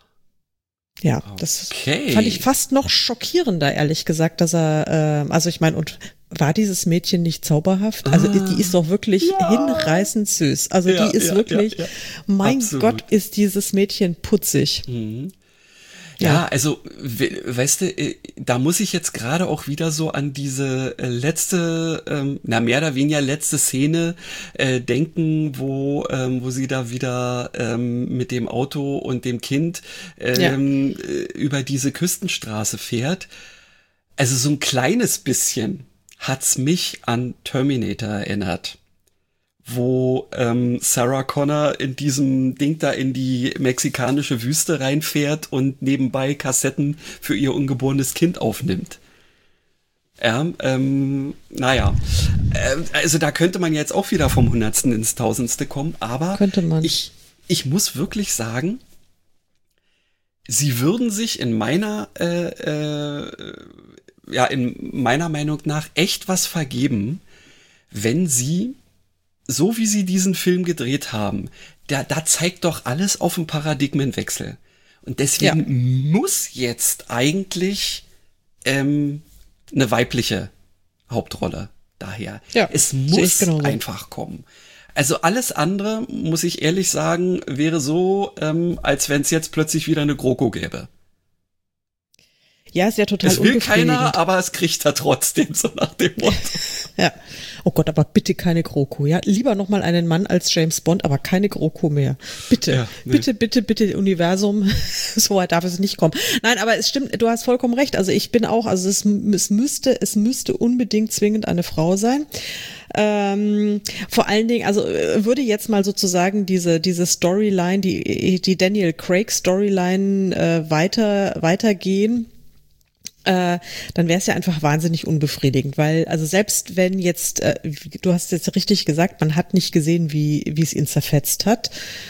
Ja, das okay. fand ich fast noch schockierender, ehrlich gesagt, dass er, äh, also ich meine, und war dieses Mädchen nicht zauberhaft? Also ah, die ist doch wirklich ja. hinreißend süß. Also ja, die ist ja, wirklich, ja, mein Absolut. Gott, ist dieses Mädchen putzig. Mhm. Ja, also, we, weißt du, da muss ich jetzt gerade auch wieder so an diese letzte, ähm, na mehr oder weniger letzte Szene äh, denken, wo ähm, wo sie da wieder ähm, mit dem Auto und dem Kind ähm, ja. über diese Küstenstraße fährt. Also so ein kleines bisschen hat's mich an Terminator erinnert, wo ähm, Sarah Connor in diesem Ding da in die mexikanische Wüste reinfährt und nebenbei Kassetten für ihr ungeborenes Kind aufnimmt. Ja, ähm, naja, äh, also da könnte man jetzt auch wieder vom Hundertsten ins Tausendste kommen, aber könnte man. ich ich muss wirklich sagen, sie würden sich in meiner äh, äh, ja in meiner Meinung nach echt was vergeben, wenn sie so wie sie diesen Film gedreht haben, da, da zeigt doch alles auf einen Paradigmenwechsel. Und deswegen ja. muss jetzt eigentlich ähm, eine weibliche Hauptrolle daher. Ja, es muss einfach kommen. Also alles andere, muss ich ehrlich sagen, wäre so, ähm, als wenn es jetzt plötzlich wieder eine GroKo gäbe. Ja, ist ja total Es will keiner, aber es kriegt er trotzdem, so nach dem Motto. Ja. Oh Gott, aber bitte keine GroKo, ja? Lieber nochmal einen Mann als James Bond, aber keine GroKo mehr. Bitte, ja, nee. bitte, bitte, bitte, Universum, so weit darf es nicht kommen. Nein, aber es stimmt, du hast vollkommen recht. Also ich bin auch, also es, es müsste, es müsste unbedingt zwingend eine Frau sein. Ähm, vor allen Dingen, also würde jetzt mal sozusagen diese diese Storyline, die die Daniel Craig Storyline äh, weiter weitergehen. Äh, dann wäre es ja einfach wahnsinnig unbefriedigend, weil also selbst wenn jetzt, äh, du hast jetzt richtig gesagt, man hat nicht gesehen, wie wie es ihn zerfetzt hat.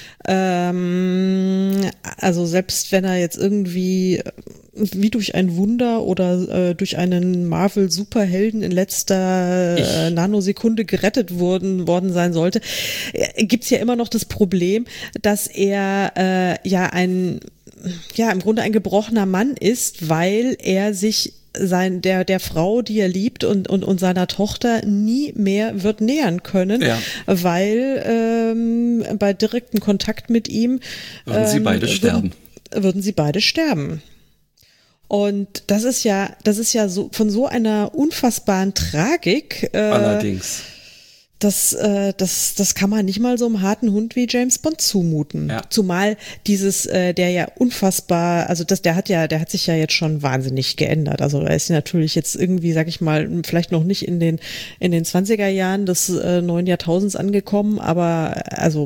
Ähm, also selbst wenn er jetzt irgendwie wie durch ein Wunder oder äh, durch einen Marvel-Superhelden in letzter äh, Nanosekunde gerettet worden worden sein sollte, äh, gibt's ja immer noch das Problem, dass er äh, ja ein ja im Grunde ein gebrochener Mann ist, weil er sich sein der der Frau, die er liebt und und und seiner Tochter nie mehr wird nähern können, ja. weil ähm, bei direktem Kontakt mit ihm würden ähm, sie beide würden, sterben. Würden sie beide sterben. Und das ist ja das ist ja so von so einer unfassbaren Tragik. Äh, Allerdings. Das, äh, das, das kann man nicht mal so einem harten Hund wie James Bond zumuten. Ja. Zumal dieses, äh, der ja unfassbar, also das, der hat ja, der hat sich ja jetzt schon wahnsinnig geändert. Also er ist natürlich jetzt irgendwie, sag ich mal, vielleicht noch nicht in den in den zwanziger Jahren des äh, neuen Jahrtausends angekommen, aber also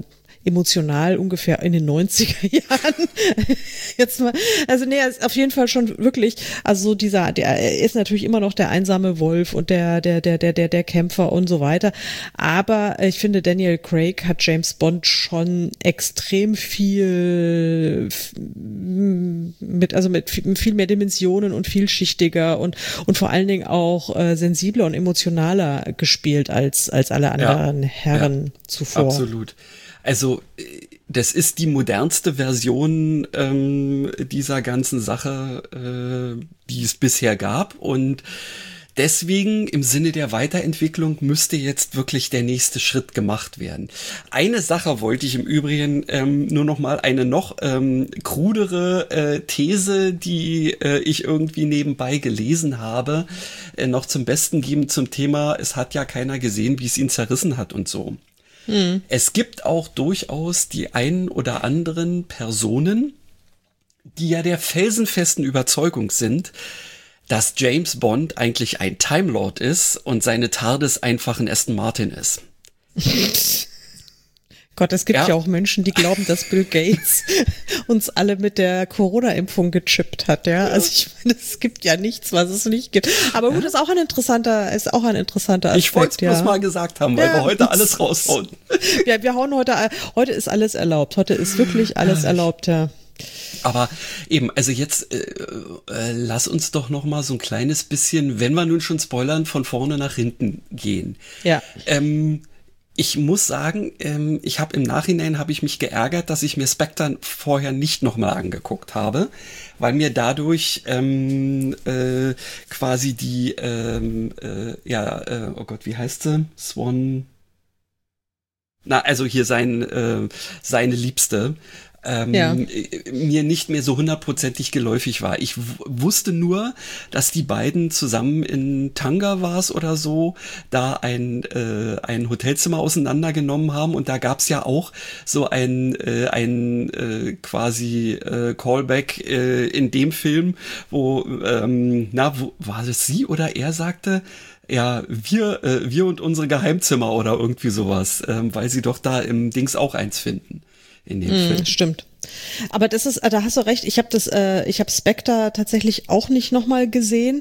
emotional ungefähr in den neunziger Jahren. Jetzt mal, also nee, er ist auf jeden Fall schon wirklich, also so dieser, der er ist natürlich immer noch der einsame Wolf und der, der, der, der, der, der Kämpfer und so weiter. Aber ich finde, Daniel Craig hat James Bond schon extrem viel mit, also mit viel mehr Dimensionen und vielschichtiger und, und vor allen Dingen auch äh, sensibler und emotionaler gespielt als, als alle anderen ja, Herren ja, zuvor. Absolut. Also, das ist die modernste Version ähm, dieser ganzen Sache, äh, die es bisher gab. Und deswegen im Sinne der Weiterentwicklung müsste jetzt wirklich der nächste Schritt gemacht werden. Eine Sache wollte ich im Übrigen ähm, nur noch mal eine noch ähm, krudere äh, These, die äh, ich irgendwie nebenbei gelesen habe, äh, noch zum Besten geben zum Thema, es hat ja keiner gesehen, wie es ihn zerrissen hat und so. Hm. Es gibt auch durchaus die einen oder anderen Personen, die ja der felsenfesten Überzeugung sind, dass James Bond eigentlich ein Time Lord ist und seine TARDIS einfach ein Aston Martin ist. Gott, es gibt ja. ja auch Menschen, die glauben, dass Bill Gates uns alle mit der Corona-Impfung gechippt hat, ja. Also ich meine, es gibt ja nichts, was es nicht gibt. Aber gut, ist auch ein interessanter, ist auch ein interessanter Aspekt. Ich wollte es ja. bloß mal gesagt haben, weil ja, wir heute alles raushauen. Ja, wir hauen heute, heute ist alles erlaubt. Heute ist wirklich alles erlaubt, ja. Aber eben, also jetzt äh, äh, lass uns doch noch mal so ein kleines bisschen, wenn wir nun schon spoilern, von vorne nach hinten gehen. Ja. Ähm, ich muss sagen, ähm, ich habe im Nachhinein habe ich mich geärgert, dass ich mir Spectre vorher nicht noch mal angeguckt habe, weil mir dadurch ähm, äh, quasi die, ähm, äh, ja, äh, oh Gott, wie heißt sie? Swan. Na, also hier sein, äh, seine Liebste. Ähm, ja. mir nicht mehr so hundertprozentig geläufig war. Ich w- wusste nur, dass die beiden zusammen in Tanga war's oder so, da ein äh, ein Hotelzimmer auseinandergenommen haben und da gab's ja auch so ein äh, ein äh, quasi äh, Callback äh, in dem Film, wo ähm, na wo war es sie oder er sagte, ja, wir äh, wir und unsere Geheimzimmer oder irgendwie sowas, ähm, weil sie doch da im Dings auch eins finden. In dem mm, Film. Stimmt. Aber das ist, da hast du recht, ich habe das, äh, ich habe Spectre tatsächlich auch nicht nochmal gesehen.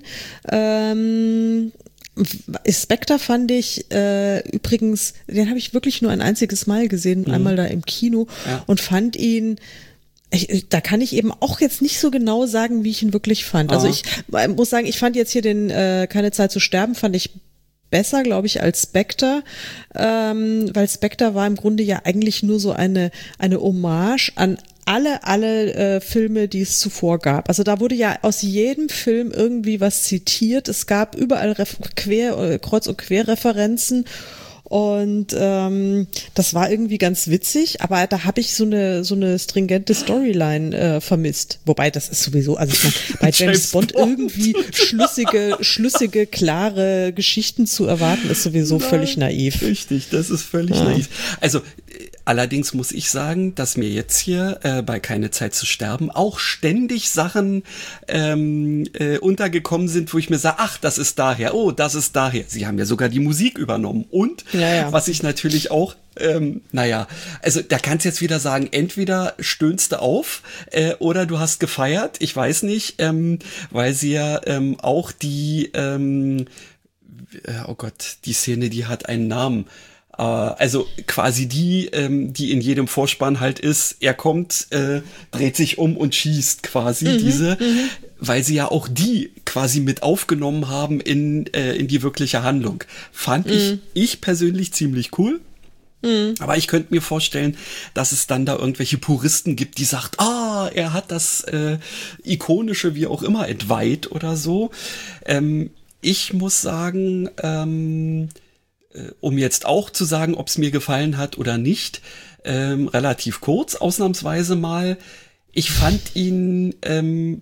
Ähm, Spectre fand ich äh, übrigens, den habe ich wirklich nur ein einziges Mal gesehen, mhm. einmal da im Kino ja. und fand ihn, ich, da kann ich eben auch jetzt nicht so genau sagen, wie ich ihn wirklich fand. Also ich muss sagen, ich fand jetzt hier den äh, Keine Zeit zu sterben, fand ich besser, glaube ich, als Spectre, ähm, weil Spectre war im Grunde ja eigentlich nur so eine eine Hommage an alle alle äh, Filme, die es zuvor gab. Also da wurde ja aus jedem Film irgendwie was zitiert. Es gab überall Ref- quer äh, Kreuz- und Querreferenzen. Und ähm, das war irgendwie ganz witzig, aber da habe ich so eine so eine stringente Storyline äh, vermisst. Wobei das ist sowieso, also ich meine, bei James, James Bond, Bond irgendwie schlüssige, schlüssige, klare Geschichten zu erwarten, ist sowieso Nein, völlig naiv. Richtig, das ist völlig ja. naiv. Also allerdings muss ich sagen, dass mir jetzt hier äh, bei Keine Zeit zu sterben auch ständig Sachen ähm, äh, untergekommen sind, wo ich mir sage, ach, das ist daher, oh, das ist daher. Sie haben ja sogar die Musik übernommen. Und ja, ja. was ich natürlich auch, ähm, naja, also da kannst du jetzt wieder sagen, entweder stöhnst du auf äh, oder du hast gefeiert, ich weiß nicht, ähm, weil sie ja ähm, auch die, ähm, äh, oh Gott, die Szene, die hat einen Namen. Also quasi die, ähm, die in jedem Vorspann halt ist, er kommt, äh, dreht sich um und schießt quasi mhm, diese, mhm. weil sie ja auch die quasi mit aufgenommen haben in äh, in die wirkliche Handlung. Fand mhm. ich ich persönlich ziemlich cool. Mhm. Aber ich könnte mir vorstellen, dass es dann da irgendwelche Puristen gibt, die sagt, ah, er hat das äh, Ikonische wie auch immer entweiht oder so. Ähm, ich muss sagen, ähm, um jetzt auch zu sagen, ob es mir gefallen hat oder nicht, ähm, relativ kurz, ausnahmsweise mal. Ich fand ihn ähm,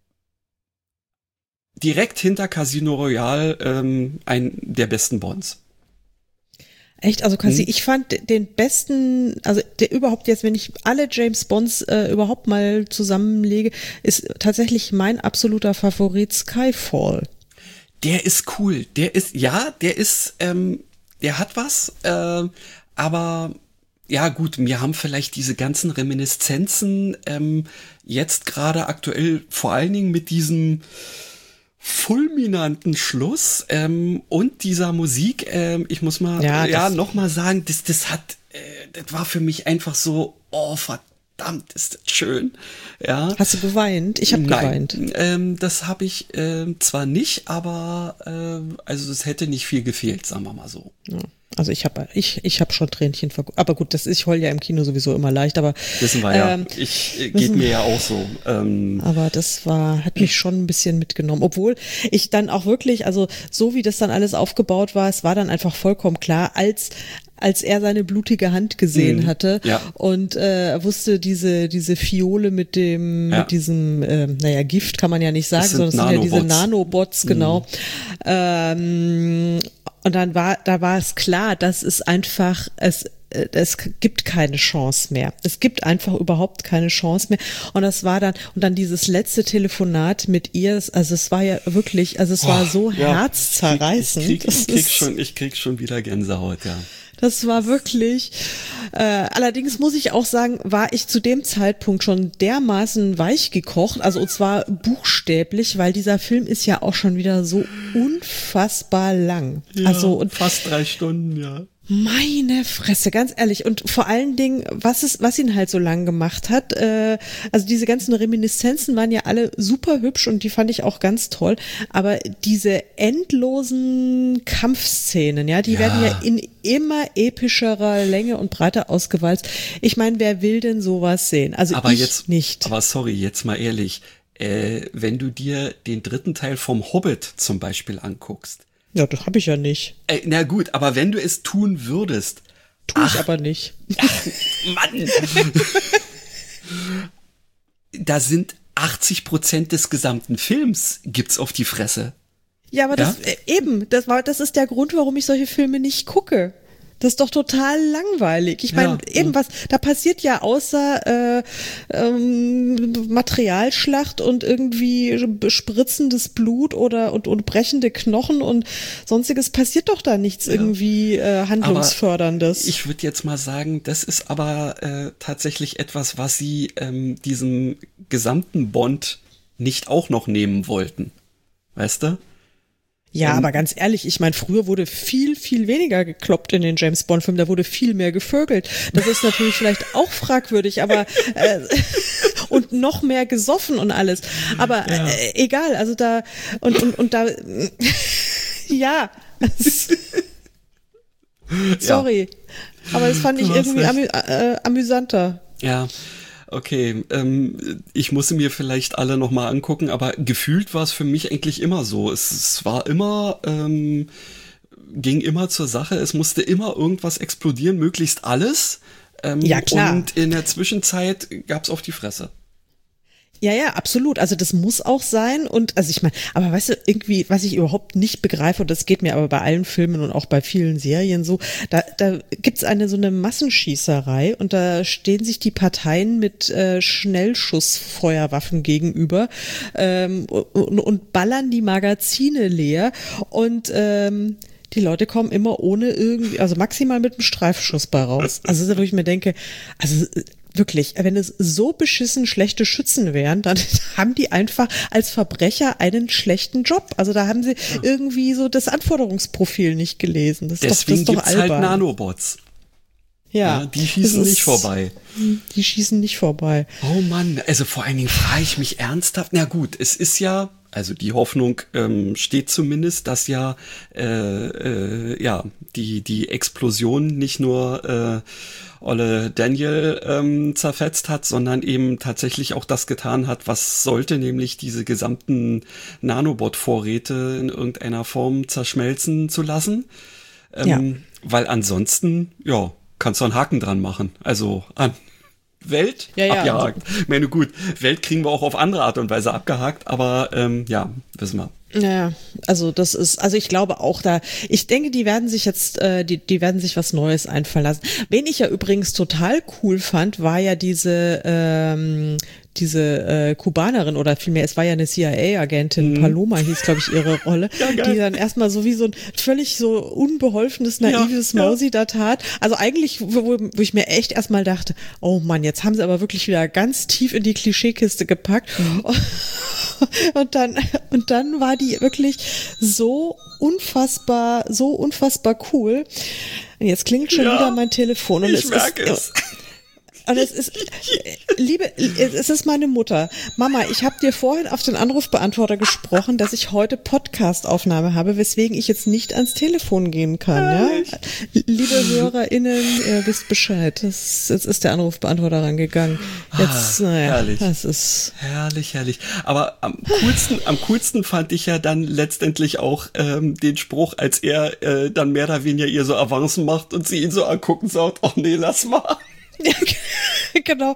direkt hinter Casino Royale ähm, ein der besten Bonds. Echt? Also Casino, hm. ich fand den besten, also der überhaupt jetzt, wenn ich alle James Bonds äh, überhaupt mal zusammenlege, ist tatsächlich mein absoluter Favorit Skyfall. Der ist cool. Der ist, ja, der ist, ähm, der hat was, äh, aber ja gut, mir haben vielleicht diese ganzen Reminiszenzen ähm, jetzt gerade aktuell vor allen Dingen mit diesem fulminanten Schluss ähm, und dieser Musik, ähm, ich muss mal ja, ja noch mal sagen, das, das hat, äh, das war für mich einfach so, oh verdammt, ist das schön. Ja. Hast du geweint? Ich habe geweint. Ähm, das habe ich ähm, zwar nicht, aber äh, also es hätte nicht viel gefehlt, sagen wir mal so. Ja. Also ich habe ich ich habe schon Tränchen vergossen. Aber gut, das ist, ich heul ja im Kino sowieso immer leicht, aber wissen wir ja. Ähm, ich äh, geht mir ja auch so. Ähm, aber das war hat mich schon ein bisschen mitgenommen, obwohl ich dann auch wirklich, also so wie das dann alles aufgebaut war, es war dann einfach vollkommen klar, als als er seine blutige Hand gesehen mhm, hatte ja. und äh, wusste, diese diese Fiole mit dem ja. mit diesem äh, naja Gift kann man ja nicht sagen, sondern es sind ja diese Nanobots, genau. Mhm. Ähm, und dann war da war es klar, dass es einfach es es gibt keine Chance mehr. Es gibt einfach überhaupt keine Chance mehr. Und das war dann, und dann dieses letzte Telefonat mit ihr, also es war ja wirklich, also es oh, war so ja, herzzerreißend. Ich krieg, ich, krieg, ich, krieg schon, ich krieg schon wieder Gänsehaut, ja. Das war wirklich, äh, allerdings muss ich auch sagen, war ich zu dem Zeitpunkt schon dermaßen weich gekocht, also und zwar buchstäblich, weil dieser Film ist ja auch schon wieder so unfassbar lang. Ja, also und fast drei Stunden, ja. Meine Fresse, ganz ehrlich. Und vor allen Dingen, was es, was ihn halt so lang gemacht hat, äh, also diese ganzen Reminiszenzen waren ja alle super hübsch und die fand ich auch ganz toll. Aber diese endlosen Kampfszenen, ja, die ja. werden ja in immer epischerer Länge und Breite ausgewalzt. Ich meine, wer will denn sowas sehen? Also aber ich jetzt, nicht. Aber sorry, jetzt mal ehrlich, äh, wenn du dir den dritten Teil vom Hobbit zum Beispiel anguckst. Ja, das habe ich ja nicht. Äh, na gut, aber wenn du es tun würdest. Tue ich aber nicht. Ach, Mann! Da sind achtzig Prozent des gesamten Films gibt's auf die Fresse. Ja, aber ja? das äh, eben, das war, das ist der Grund, warum ich solche Filme nicht gucke. Das ist doch total langweilig. Ich meine, ja, eben was, da passiert ja außer äh, ähm, Materialschlacht und irgendwie spritzendes Blut oder und, und brechende Knochen und sonstiges passiert doch da nichts ja. irgendwie äh, Handlungsförderndes. Aber ich würde jetzt mal sagen, das ist aber äh, tatsächlich etwas, was sie ähm, diesem gesamten Bond nicht auch noch nehmen wollten. Weißt du? Ja, aber ganz ehrlich, ich meine, früher wurde viel, viel weniger gekloppt in den James-Bond-Filmen, da wurde viel mehr gevögelt. Das ist natürlich vielleicht auch fragwürdig, aber äh, und noch mehr gesoffen und alles. Aber ja. äh, egal, also da und und und da ja. Sorry, ja. aber das fand ich irgendwie amü äh, amüsanter. Ja. Okay, ähm, ich muss mir vielleicht alle nochmal angucken, aber gefühlt war es für mich eigentlich immer so. Es, es war immer, ähm, ging immer zur Sache, es musste immer irgendwas explodieren, möglichst alles. Ähm, ja, klar. Und in der Zwischenzeit gab's auf die Fresse. Ja, ja, absolut. Also das muss auch sein. Und also ich meine, aber weißt du, irgendwie, was ich überhaupt nicht begreife, und das geht mir aber bei allen Filmen und auch bei vielen Serien so, da, da gibt's eine so eine Massenschießerei und da stehen sich die Parteien mit äh, Schnellschussfeuerwaffen gegenüber ähm, und, und ballern die Magazine leer und ähm, die Leute kommen immer ohne irgendwie, also maximal mit einem Streifschuss bei raus. Also wo ich mir denke, also wirklich, wenn es so beschissen schlechte Schützen wären, dann haben die einfach als Verbrecher einen schlechten Job. Also da haben sie ja. irgendwie so das Anforderungsprofil nicht gelesen. Das ist Deswegen doch, das ist doch gibt's halt Nanobots. Ja, ja, die schießen nicht vorbei. Die schießen nicht vorbei. Oh Mann, also vor allen Dingen frage ich mich ernsthaft, na gut, es ist ja, also die Hoffnung ähm, steht zumindest, dass ja, äh, äh, ja, die, die Explosion nicht nur äh, Olle Daniel ähm, zerfetzt hat, sondern eben tatsächlich auch das getan hat, was sollte, nämlich diese gesamten Nanobot-Vorräte in irgendeiner Form zerschmelzen zu lassen. Ähm, ja. Weil ansonsten, ja, kannst du einen Haken dran machen. Also an Welt ja, ja, abgehakt. Also, ich meine, gut, Welt kriegen wir auch auf andere Art und Weise abgehakt, aber ähm, ja, wissen wir. Ja, also das ist, also ich glaube auch da, ich denke, die werden sich jetzt, äh, die, die werden sich was Neues einfallen lassen. Wen ich ja übrigens total cool fand, war ja diese ähm, diese äh, Kubanerin oder vielmehr, es war ja eine C I A-Agentin, mhm. Paloma hieß, glaube ich, ihre Rolle, ja, die dann erstmal so wie so ein völlig so unbeholfenes, naives ja, Mausi ja. da tat. Also eigentlich, wo, wo ich mir echt erstmal dachte, oh Mann, jetzt haben sie aber wirklich wieder ganz tief in die Klischeekiste gepackt. Mhm. Und dann, und dann war die wirklich so unfassbar, so unfassbar cool. Und jetzt klingelt schon ja, wieder mein Telefon. Und ich es merke ist, es. Und es ist, liebe, es ist meine Mutter. Mama, ich habe dir vorhin auf den Anrufbeantworter gesprochen, dass ich heute Podcast-Aufnahme habe, weswegen ich jetzt nicht ans Telefon gehen kann. Ja? Liebe HörerInnen, ihr wisst Bescheid. Das, jetzt ist der Anrufbeantworter rangegangen. Jetzt, ah, naja, herrlich. Das ist herrlich, herrlich. Aber am coolsten, am coolsten fand ich ja dann letztendlich auch ähm, den Spruch, als er äh, dann mehr oder weniger ihr so Avancen macht und sie ihn so angucken und sagt, oh nee, lass mal. Ja, genau.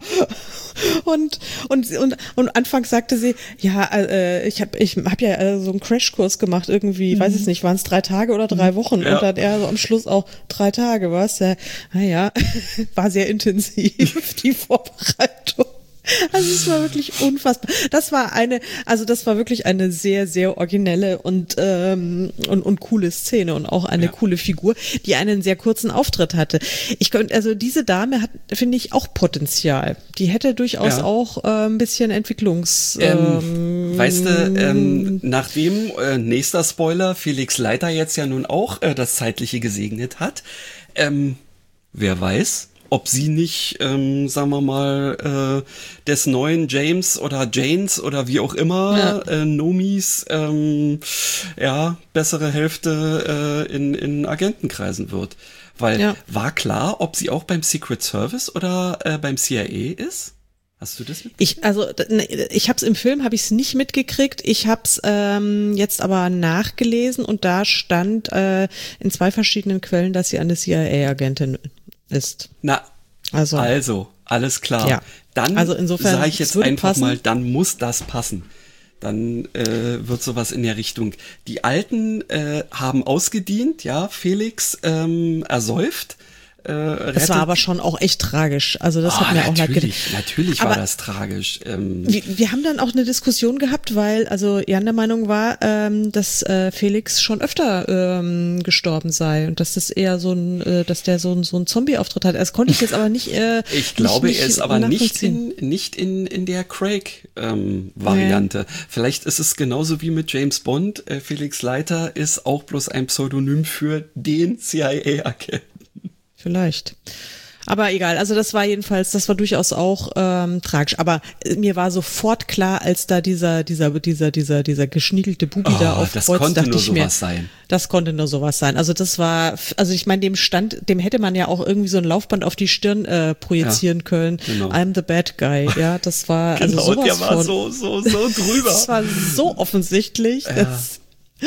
Und und und und anfangs sagte sie, ja, äh, ich habe ich hab ja äh, so einen Crashkurs gemacht irgendwie, mhm. weiß ich nicht, waren es drei Tage oder drei Wochen ja. und dann eher so am Schluss auch drei Tage, was? Ja, naja, war sehr intensiv die Vorbereitung. Also es war wirklich unfassbar. Das war eine, also das war wirklich eine sehr, sehr originelle und ähm, und, und coole Szene und auch eine ja. coole Figur, die einen sehr kurzen Auftritt hatte. Ich könnte, also diese Dame hat, finde ich, auch Potenzial. Die hätte durchaus ja. auch äh, ein bisschen Entwicklungs. Ähm, Ähm, weißt du, ähm, nachdem äh, nächster Spoiler Felix Leiter jetzt ja nun auch äh, das Zeitliche gesegnet hat, ähm, wer weiß, ob sie nicht, ähm, sagen wir mal, äh, des neuen James oder Janes oder wie auch immer, ja. äh, Nomis, ähm, ja, bessere Hälfte äh, in, in Agentenkreisen wird. Weil ja. war klar, ob sie auch beim Secret Service oder äh, beim C I A ist? Hast du das mitgekriegt? Ich, also, ich habe es im Film, habe ich es nicht mitgekriegt. Ich habe es ähm, jetzt aber nachgelesen und da stand äh, in zwei verschiedenen Quellen, dass sie eine C I A-Agentin ist. Na, also, also alles klar. Ja. Dann also insofern sage ich jetzt einfach passen. mal, dann muss das passen. Dann äh, wird sowas in der Richtung. Die Alten äh, haben ausgedient, ja, Felix ähm, ersäuft. Äh, das war aber schon auch echt tragisch. Also das oh, hat mir auch leid getan. Natürlich war aber das tragisch. Ähm, wir, wir haben dann auch eine Diskussion gehabt, weil also Jan der Meinung war, ähm, dass äh, Felix schon öfter ähm, gestorben sei und dass das eher so ein, äh, dass der so ein so ein Zombie-Auftritt hat. Das konnte ich jetzt aber nicht. Äh, ich glaube, nicht, er ist aber nicht in nicht in in der Craig-Variante. Ähm, nee. Vielleicht ist es genauso wie mit James Bond. Äh, Felix Leiter ist auch bloß ein Pseudonym für den C I A-Agenten. Vielleicht. Aber egal, also das war jedenfalls, das war durchaus auch ähm, tragisch. Aber mir war sofort klar, als da dieser, dieser, dieser, dieser, dieser geschniegelte Bubi oh, da aufkreuzt, das konnte dachte nur ich sowas mir, sein. Das konnte nur sowas sein. Also das war, also ich meine, dem stand, dem hätte man ja auch irgendwie so ein Laufband auf die Stirn äh, projizieren ja, können. Genau. I'm the bad guy. Ja, das war genau, also sowas der war von, so, so, so drüber. Das war so offensichtlich. Ja. Das,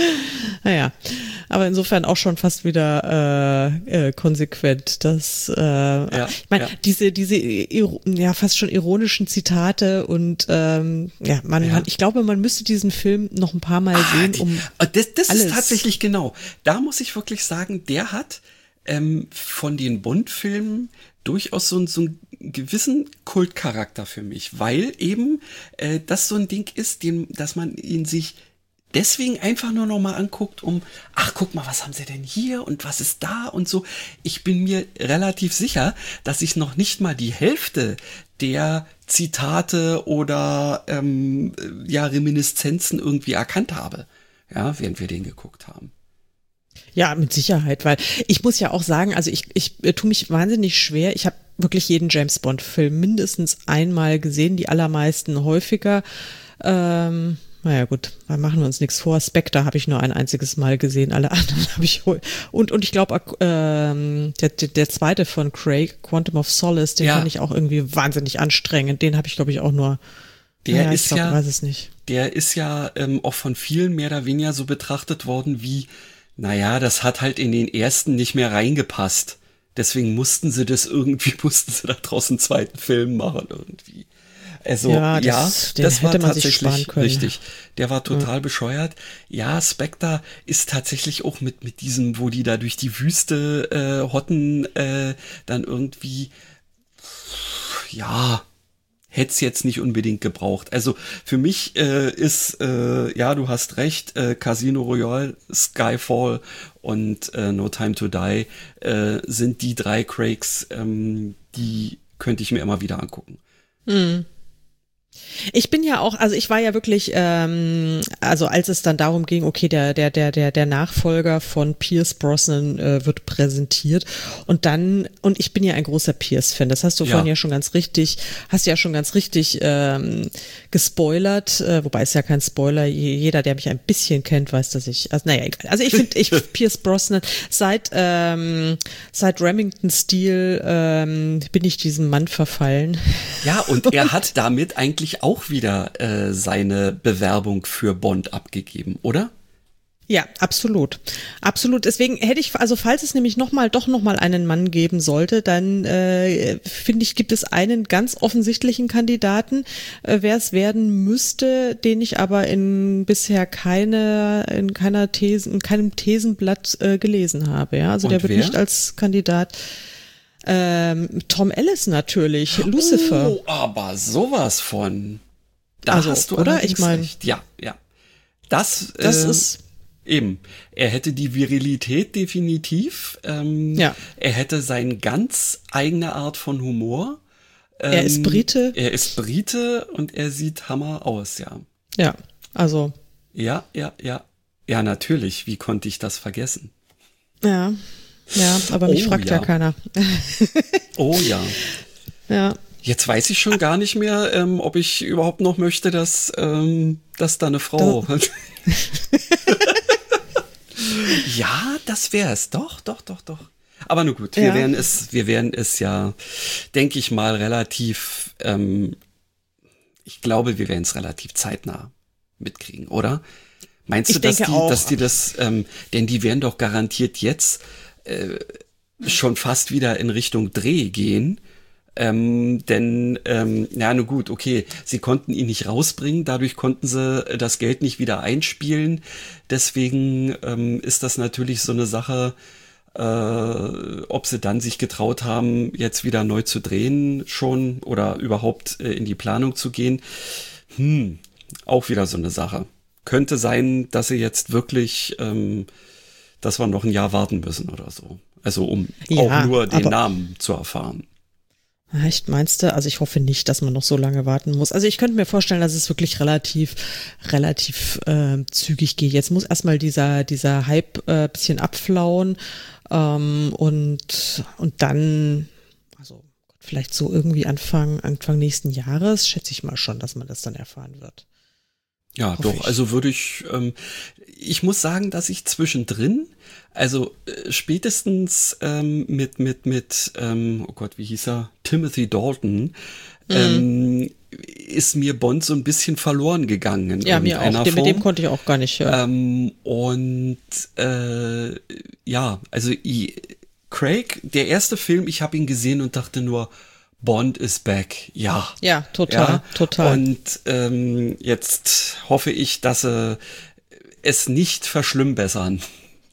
naja, aber insofern auch schon fast wieder äh, äh, konsequent, dass äh, ja, ich meine, ja. diese diese ja fast schon ironischen Zitate und ähm, ja, man, ja. man ich glaube, man müsste diesen Film noch ein paar Mal ah, sehen, die, um das, das alles. ist tatsächlich genau. Da muss ich wirklich sagen, der hat ähm, von den Bond-Filmen durchaus so, so einen gewissen Kultcharakter für mich, weil eben äh, das so ein Ding ist, den, dass man ihn sich deswegen einfach nur noch mal anguckt, um, ach, guck mal, was haben sie denn hier und was ist da und so. Ich bin mir relativ sicher, dass ich noch nicht mal die Hälfte der Zitate oder ähm, ja Reminiszenzen irgendwie erkannt habe, ja, während wir den geguckt haben. Ja, mit Sicherheit, weil ich muss ja auch sagen, also ich, ich tue mich wahnsinnig schwer. Ich habe wirklich jeden James-Bond-Film mindestens einmal gesehen, die allermeisten häufiger. Ähm, naja gut, da machen wir uns nichts vor. Spectre habe ich nur ein einziges Mal gesehen, alle anderen habe ich und und ich glaube ähm, der, der zweite von Craig, Quantum of Solace, den ja. fand ich auch irgendwie wahnsinnig anstrengend. Den habe ich glaube ich auch nur. Der naja, ist ich glaub, ja, weiß es nicht. Der ist ja ähm, auch von vielen mehr oder weniger so betrachtet worden wie, naja, das hat halt in den ersten nicht mehr reingepasst. Deswegen mussten sie das irgendwie, mussten sie da draußen einen zweiten Film machen irgendwie. Also ja, das, ja, das war tatsächlich richtig. Der war total ja. bescheuert. Ja, Spectre ist tatsächlich auch mit mit diesem, wo die da durch die Wüste äh, hotten, äh, dann irgendwie, ja, hätte es jetzt nicht unbedingt gebraucht. Also für mich äh, ist, äh, ja, du hast recht, äh, Casino Royale, Skyfall und äh, No Time to Die äh, sind die drei Craigs, ähm, die könnte ich mir immer wieder angucken. Mhm. Ich bin ja auch, also ich war ja wirklich, ähm, also als es dann darum ging, okay, der der der der der Nachfolger von Pierce Brosnan äh, wird präsentiert und dann und ich bin ja ein großer Pierce-Fan. Das hast du Ja. vorhin ja schon ganz richtig, hast ja schon ganz richtig ähm, gespoilert, äh, wobei es ja kein Spoiler. Jeder, der mich ein bisschen kennt, weiß, dass ich, also naja, egal. Also ich finde, ich Pierce Brosnan seit ähm, seit Remington Steel ähm, bin ich diesem Mann verfallen. Ja, und er hat damit eigentlich auch wieder äh, seine Bewerbung für Bond abgegeben, oder? Ja, absolut. Absolut. Deswegen hätte ich, also falls es nämlich nochmal, doch nochmal einen Mann geben sollte, dann äh, finde ich, gibt es einen ganz offensichtlichen Kandidaten, äh, wer es werden müsste, den ich aber in bisher keine, in keiner Thesen, in keinem Thesenblatt äh, gelesen habe. Ja, also Und der wird wer? nicht als Kandidat. Ähm, Tom Ellis natürlich, Lucifer. Oh, aber sowas von. Da Also, hast du oder? allerdings Ich mein- recht. Ja, ja. Das, Das äh, ist, eben. Er hätte die Virilität definitiv. Ähm, Ja. Er hätte seine ganz eigene Art von Humor. Ähm, Er ist Brite. Er ist Brite und er sieht Hammer aus, ja. ja, also, Ja, ja, ja. Ja, natürlich. Wie konnte ich das vergessen? ja, ja, aber mich Oh, fragt ja, ja. keiner. Oh ja. Ja. Jetzt weiß ich schon gar nicht mehr, ähm, ob ich überhaupt noch möchte, dass, ähm, dass da eine Frau. Ja, das wäre es. Doch, doch, doch, doch. Aber nun gut, wir Ja. werden es, wir werden es ja, denke ich mal, relativ, ähm, ich glaube, wir werden es relativ zeitnah mitkriegen, oder? Meinst du, Ich dass die, denke auch. dass die das, ähm, denn die werden doch garantiert jetzt äh, schon fast wieder in Richtung Dreh gehen. Ähm, denn, ähm, na, nun gut, okay, sie konnten ihn nicht rausbringen, dadurch konnten sie das Geld nicht wieder einspielen. Deswegen ähm, ist das natürlich so eine Sache, äh, ob sie dann sich getraut haben, jetzt wieder neu zu drehen schon oder überhaupt äh, in die Planung zu gehen. Hm, auch wieder so eine Sache. Könnte sein, dass sie jetzt wirklich, ähm, dass wir noch ein Jahr warten müssen oder so. Also um Ja, auch nur den aber- Namen zu erfahren. Echt, meinst du? Also ich hoffe nicht, dass man noch so lange warten muss. Also ich könnte mir vorstellen, dass es wirklich relativ, relativ äh, zügig geht. Jetzt muss erstmal dieser, dieser Hype äh, bisschen abflauen ähm, und, und dann, also vielleicht so irgendwie Anfang, Anfang nächsten Jahres, schätze ich mal schon, dass man das dann erfahren wird. Ja, Hoffe doch, ich. also würde ich, ähm, ich muss sagen, dass ich zwischendrin, also äh, spätestens ähm, mit, mit, mit, ähm, oh Gott, wie hieß er? Timothy Dalton, ähm, ist mir Bond so ein bisschen verloren gegangen. In Ja, mir auch. irgendeiner Den, mit dem Form. konnte ich auch gar nicht hören. Ähm, und äh, ja, also i, Craig, der erste Film, ich habe ihn gesehen und dachte nur, Bond is back. Ja. Ja, total, total. Und ähm, jetzt hoffe ich, dass sie es nicht verschlimmbessern.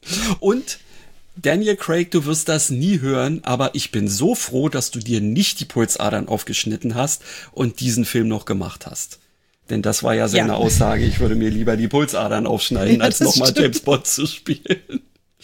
Und Daniel Craig, du wirst das nie hören, aber ich bin so froh, dass du dir nicht die Pulsadern aufgeschnitten hast und diesen Film noch gemacht hast. Denn das war ja seine Ja. Aussage, ich würde mir lieber die Pulsadern aufschneiden, Ja, als das nochmal stimmt. James Bond zu spielen.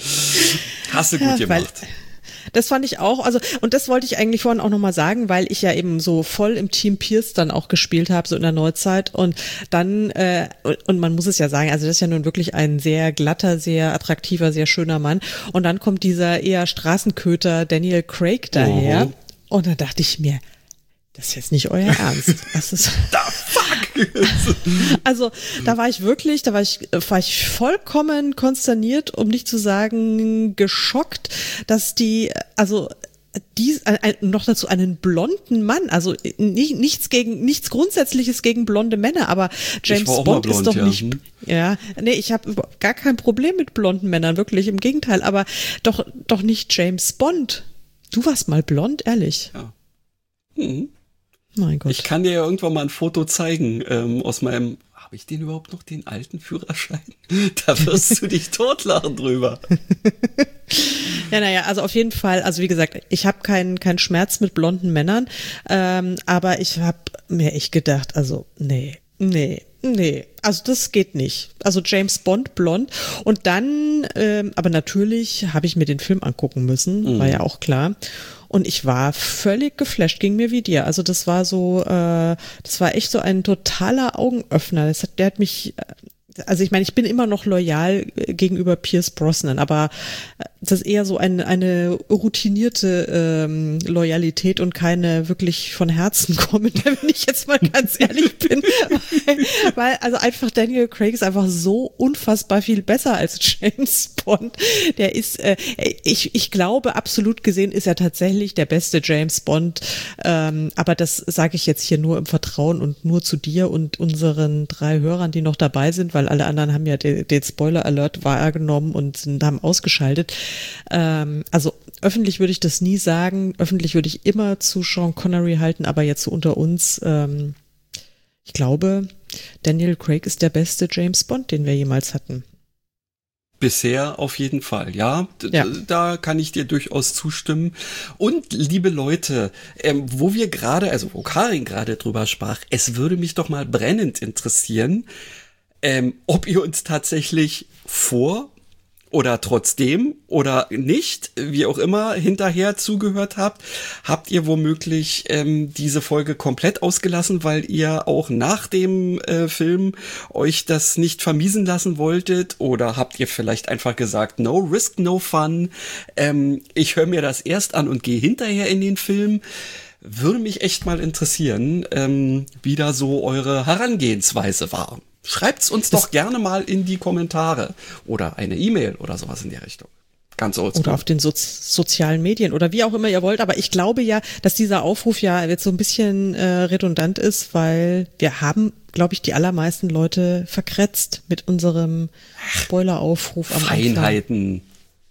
Hast du gut Ja, weil- gemacht. Das fand ich auch, also und das wollte ich eigentlich vorhin auch nochmal sagen, weil ich ja eben so voll im Team Pierce dann auch gespielt habe, so in der Neuzeit und dann, äh, und, und man muss es ja sagen, also das ist ja nun wirklich ein sehr glatter, sehr attraktiver, sehr schöner Mann und dann kommt dieser eher Straßenköter Daniel Craig daher Mhm. und da dachte ich mir, das ist jetzt nicht euer Ernst. Das ist also da war ich wirklich, da war ich, war ich vollkommen konsterniert, um nicht zu sagen geschockt, dass die, also die, ein, noch dazu einen blonden Mann, also nicht, nichts gegen, nichts Grundsätzliches gegen blonde Männer, aber James war auch mal Bond ist blond, doch ja. nicht, Hm. ja, nee, ich habe gar kein Problem mit blonden Männern, wirklich, im Gegenteil, aber doch, doch nicht James Bond. Du warst mal blond, ehrlich. Ja. Mhm. Mein Gott. Ich kann dir ja irgendwann mal ein Foto zeigen ähm, aus meinem, habe ich den überhaupt noch, den alten Führerschein? Da wirst du dich totlachen drüber. Ja, naja, also auf jeden Fall, also wie gesagt, ich habe keinen keinen Schmerz mit blonden Männern, ähm, aber ich habe mir echt gedacht, also nee, nee, nee, also das geht nicht. Also James Bond blond und dann, ähm, aber natürlich habe ich mir den Film angucken müssen, mhm. war ja auch klar. Und ich war völlig geflasht, ging mir wie dir. Also das war so, äh, das war echt so ein totaler Augenöffner. Das hat, der hat mich, also ich meine, ich bin immer noch loyal gegenüber Pierce Brosnan, aber das ist eher so eine, eine routinierte ähm, Loyalität und keine wirklich von Herzen kommende, wenn ich jetzt mal ganz ehrlich bin. Weil, weil also einfach Daniel Craig ist einfach so unfassbar viel besser als James Bond. Der ist, äh, ich, ich glaube, absolut gesehen ist er tatsächlich der beste James Bond. Ähm, aber das sage ich jetzt hier nur im Vertrauen und nur zu dir und unseren drei Hörern, die noch dabei sind, weil alle anderen haben ja den, den Spoiler-Alert wahrgenommen und sind, haben ausgeschaltet. Ähm, also öffentlich würde ich das nie sagen. Öffentlich würde ich immer zu Sean Connery halten, aber jetzt so unter uns, ähm, ich glaube, Daniel Craig ist der beste James Bond, den wir jemals hatten. Bisher auf jeden Fall, ja, D- ja. Da kann ich dir durchaus zustimmen. Und liebe Leute, ähm, wo wir gerade, also wo Karin gerade drüber sprach, es würde mich doch mal brennend interessieren, ähm, ob ihr uns tatsächlich vor oder trotzdem oder nicht, wie auch immer, hinterher zugehört habt. Habt ihr womöglich ähm, diese Folge komplett ausgelassen, weil ihr auch nach dem äh, Film euch das nicht vermiesen lassen wolltet? Oder habt ihr vielleicht einfach gesagt, no risk, no fun, ähm, ich höre mir das erst an und gehe hinterher in den Film? Würde mich echt mal interessieren, ähm, wie da so eure Herangehensweise war. Schreibt's uns doch gerne mal in die Kommentare oder eine E-Mail oder sowas in der Richtung. Ganz oldschool. Oder auf den so- sozialen Medien oder wie auch immer ihr wollt. Aber ich glaube ja, dass dieser Aufruf ja jetzt so ein bisschen äh, redundant ist, weil wir haben, glaube ich, die allermeisten Leute verkretzt mit unserem Spoiler-Aufruf am Feinheiten. Anfang.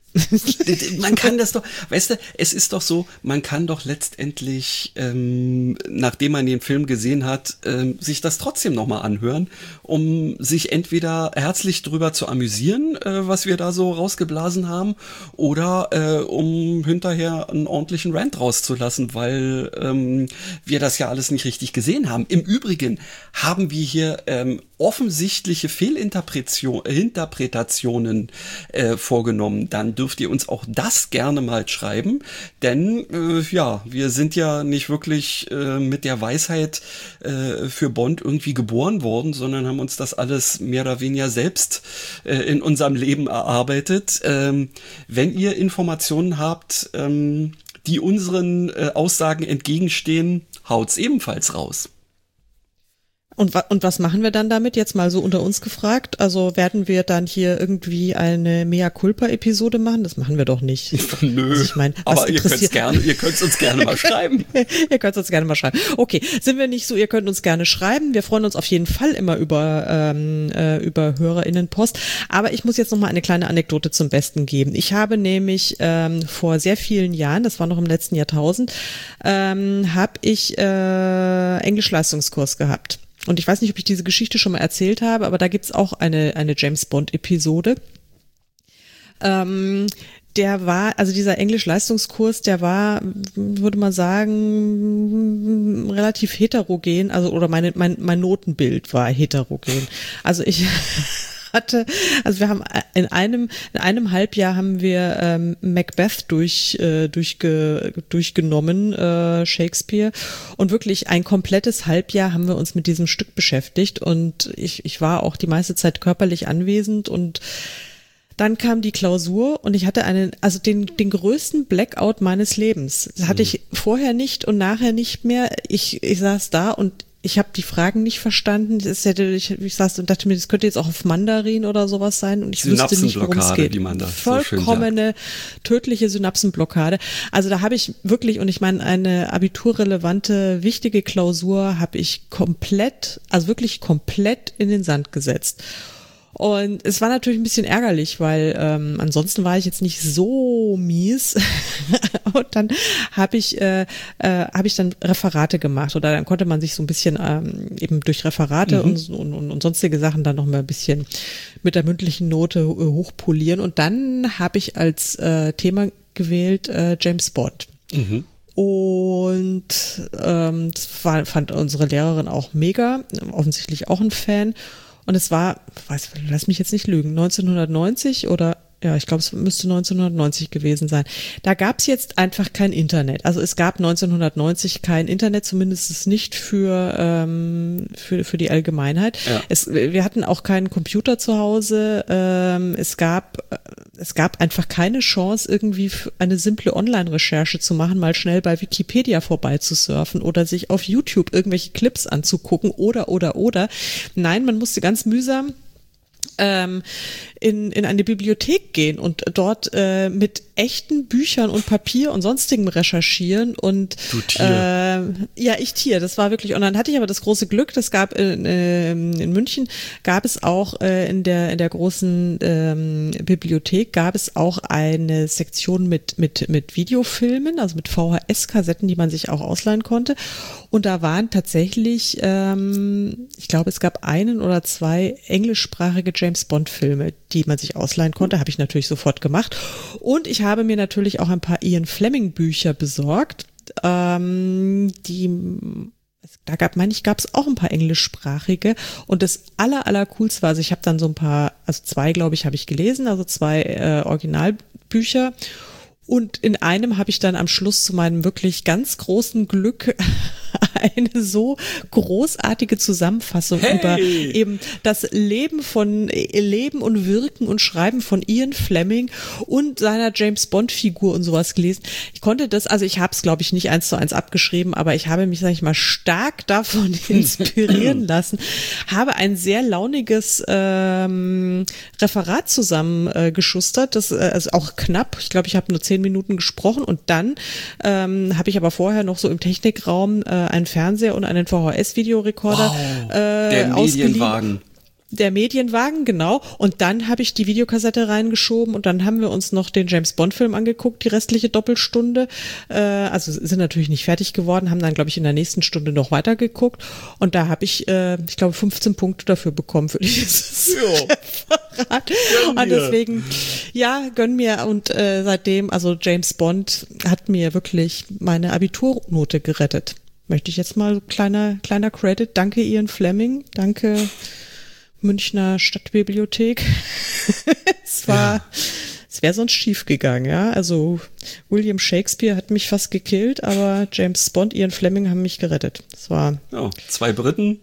Man kann das doch, weißt du, es ist doch so, man kann doch letztendlich, ähm, nachdem man den Film gesehen hat, ähm, sich das trotzdem nochmal anhören, um sich entweder herzlich drüber zu amüsieren, äh, was wir da so rausgeblasen haben, oder äh, um hinterher einen ordentlichen Rant rauszulassen, weil ähm, wir das ja alles nicht richtig gesehen haben. Im Übrigen haben wir hier ähm, offensichtliche Fehlinterpretationen äh, vorgenommen. Dann dürft ihr uns auch das gerne mal schreiben, denn äh, ja, wir sind ja nicht wirklich äh, mit der Weisheit äh, für Bond irgendwie geboren worden, sondern haben uns das alles mehr oder weniger selbst äh, in unserem Leben erarbeitet. Ähm, wenn ihr Informationen habt, ähm, die unseren äh, Aussagen entgegenstehen, haut's ebenfalls raus. Und, wa- und was machen wir dann damit? Jetzt mal so unter uns gefragt. Also werden wir dann hier irgendwie eine Mea-Culpa-Episode machen? Das machen wir doch nicht. Nö, also ich mein, aber ihr könnt's gerne, ihr könnt's uns gerne mal schreiben. Ihr könnt uns gerne mal schreiben. Okay, sind wir nicht so, ihr könnt uns gerne schreiben. Wir freuen uns auf jeden Fall immer über, ähm, äh, über HörerInnenpost. Aber ich muss jetzt noch mal eine kleine Anekdote zum Besten geben. Ich habe nämlich ähm, vor sehr vielen Jahren, das war noch im letzten Jahrtausend, ähm, habe ich äh, Englisch-Leistungskurs gehabt. Und ich weiß nicht, ob ich diese Geschichte schon mal erzählt habe, aber da gibt's auch eine eine James Bond-Episode. Ähm, der war, also dieser Englisch-Leistungskurs, der war, würde man sagen, relativ heterogen, also oder meine mein mein Notenbild war heterogen. Also ich hatte, also wir haben in einem in einem Halbjahr haben wir ähm, Macbeth durch äh, durchge, durchgenommen, äh, Shakespeare, und wirklich ein komplettes Halbjahr haben wir uns mit diesem Stück beschäftigt und ich ich war auch die meiste Zeit körperlich anwesend und dann kam die Klausur und ich hatte einen, also den den größten Blackout meines Lebens. Das hatte ich vorher nicht und nachher nicht mehr. Ich ich saß da und ich habe die Fragen nicht verstanden. Das hätte, ich, ich saß und dachte mir, das könnte jetzt auch auf Mandarin oder sowas sein und ich wusste nicht, worum es geht. Wie man das Vollkommene, so schön tödliche Synapsenblockade. Also da habe ich wirklich, und ich meine, eine abiturrelevante, wichtige Klausur habe ich komplett, also wirklich komplett in den Sand gesetzt. Und es war natürlich ein bisschen ärgerlich, weil ähm, ansonsten war ich jetzt nicht so mies. Und dann habe ich äh, äh, habe ich dann Referate gemacht oder dann konnte man sich so ein bisschen ähm, eben durch Referate mhm. und, und, und sonstige Sachen dann noch mal ein bisschen mit der mündlichen Note äh, hochpolieren. Und dann habe ich als äh, Thema gewählt äh, James Bond. Mhm. Und ähm, das war, fand unsere Lehrerin auch mega, offensichtlich auch ein Fan. Und es war, weiß, lass mich jetzt nicht lügen, neunzehnhundertneunzig oder ja, ich glaube, es müsste neunzehnhundertneunzig gewesen sein. Da gab es jetzt einfach kein Internet. Also es gab neunzehnhundertneunzig kein Internet, zumindest nicht für ähm, für für die Allgemeinheit. Ja. Es, wir hatten auch keinen Computer zu Hause. Ähm, es gab es gab einfach keine Chance, irgendwie eine simple Online-Recherche zu machen, mal schnell bei Wikipedia vorbeizusurfen oder sich auf YouTube irgendwelche Clips anzugucken oder oder oder. Nein, man musste ganz mühsam ähm, in, in eine Bibliothek gehen und dort äh, mit echten Büchern und Papier und sonstigem recherchieren und du Tier. Äh, ja, ich Tier, das war wirklich, und dann hatte ich aber das große Glück, das gab in, äh, in München, gab es auch äh, in der in der großen ähm, Bibliothek, gab es auch eine Sektion mit mit mit Videofilmen, also mit V H S-Kassetten, die man sich auch ausleihen konnte, und da waren tatsächlich, ähm, ich glaube, es gab einen oder zwei englischsprachige James-Bond-Filme, die man sich ausleihen konnte, habe ich natürlich sofort gemacht. Und ich habe mir natürlich auch ein paar Ian Fleming-Bücher besorgt. Ähm, die, da gab, meine ich, gab es auch ein paar englischsprachige. Und das aller, aller coolste war, also ich habe dann so ein paar, also zwei, glaube ich, habe ich gelesen, also zwei äh, Originalbücher. Und in einem habe ich dann am Schluss zu meinem wirklich ganz großen Glück eine so großartige Zusammenfassung hey. über eben das Leben von Leben und Wirken und Schreiben von Ian Fleming und seiner James Bond Figur und sowas gelesen. Ich konnte das, also ich habe es glaube ich nicht eins zu eins abgeschrieben, aber ich habe mich, sag ich mal, stark davon inspirieren lassen, habe ein sehr launiges ähm, Referat zusammengeschustert, äh, das äh, also auch knapp, ich glaube, ich habe nur zehn Minuten gesprochen und dann ähm, habe ich aber vorher noch so im Technikraum äh, einen Fernseher und einen V H S-Videorekorder wow, äh, der Medienwagen. Der Medienwagen, genau. Und dann habe ich die Videokassette reingeschoben und dann haben wir uns noch den James-Bond-Film angeguckt, die restliche Doppelstunde. Äh, also sind natürlich nicht fertig geworden, haben dann, glaube ich, in der nächsten Stunde noch weitergeguckt. Und da habe ich, äh, ich glaube, fünfzehn Punkte dafür bekommen für dieses Referat. Und deswegen, ja, gönn mir. Und äh, seitdem, also James Bond hat mir wirklich meine Abiturnote gerettet. Möchte ich jetzt mal kleiner, kleiner Credit. Danke, Ian Fleming. Danke, Münchner Stadtbibliothek. Es war, ja. Es wäre sonst schief gegangen, ja. Also William Shakespeare hat mich fast gekillt, aber James Bond, Ian Fleming haben mich gerettet. Das war. Oh, zwei Briten.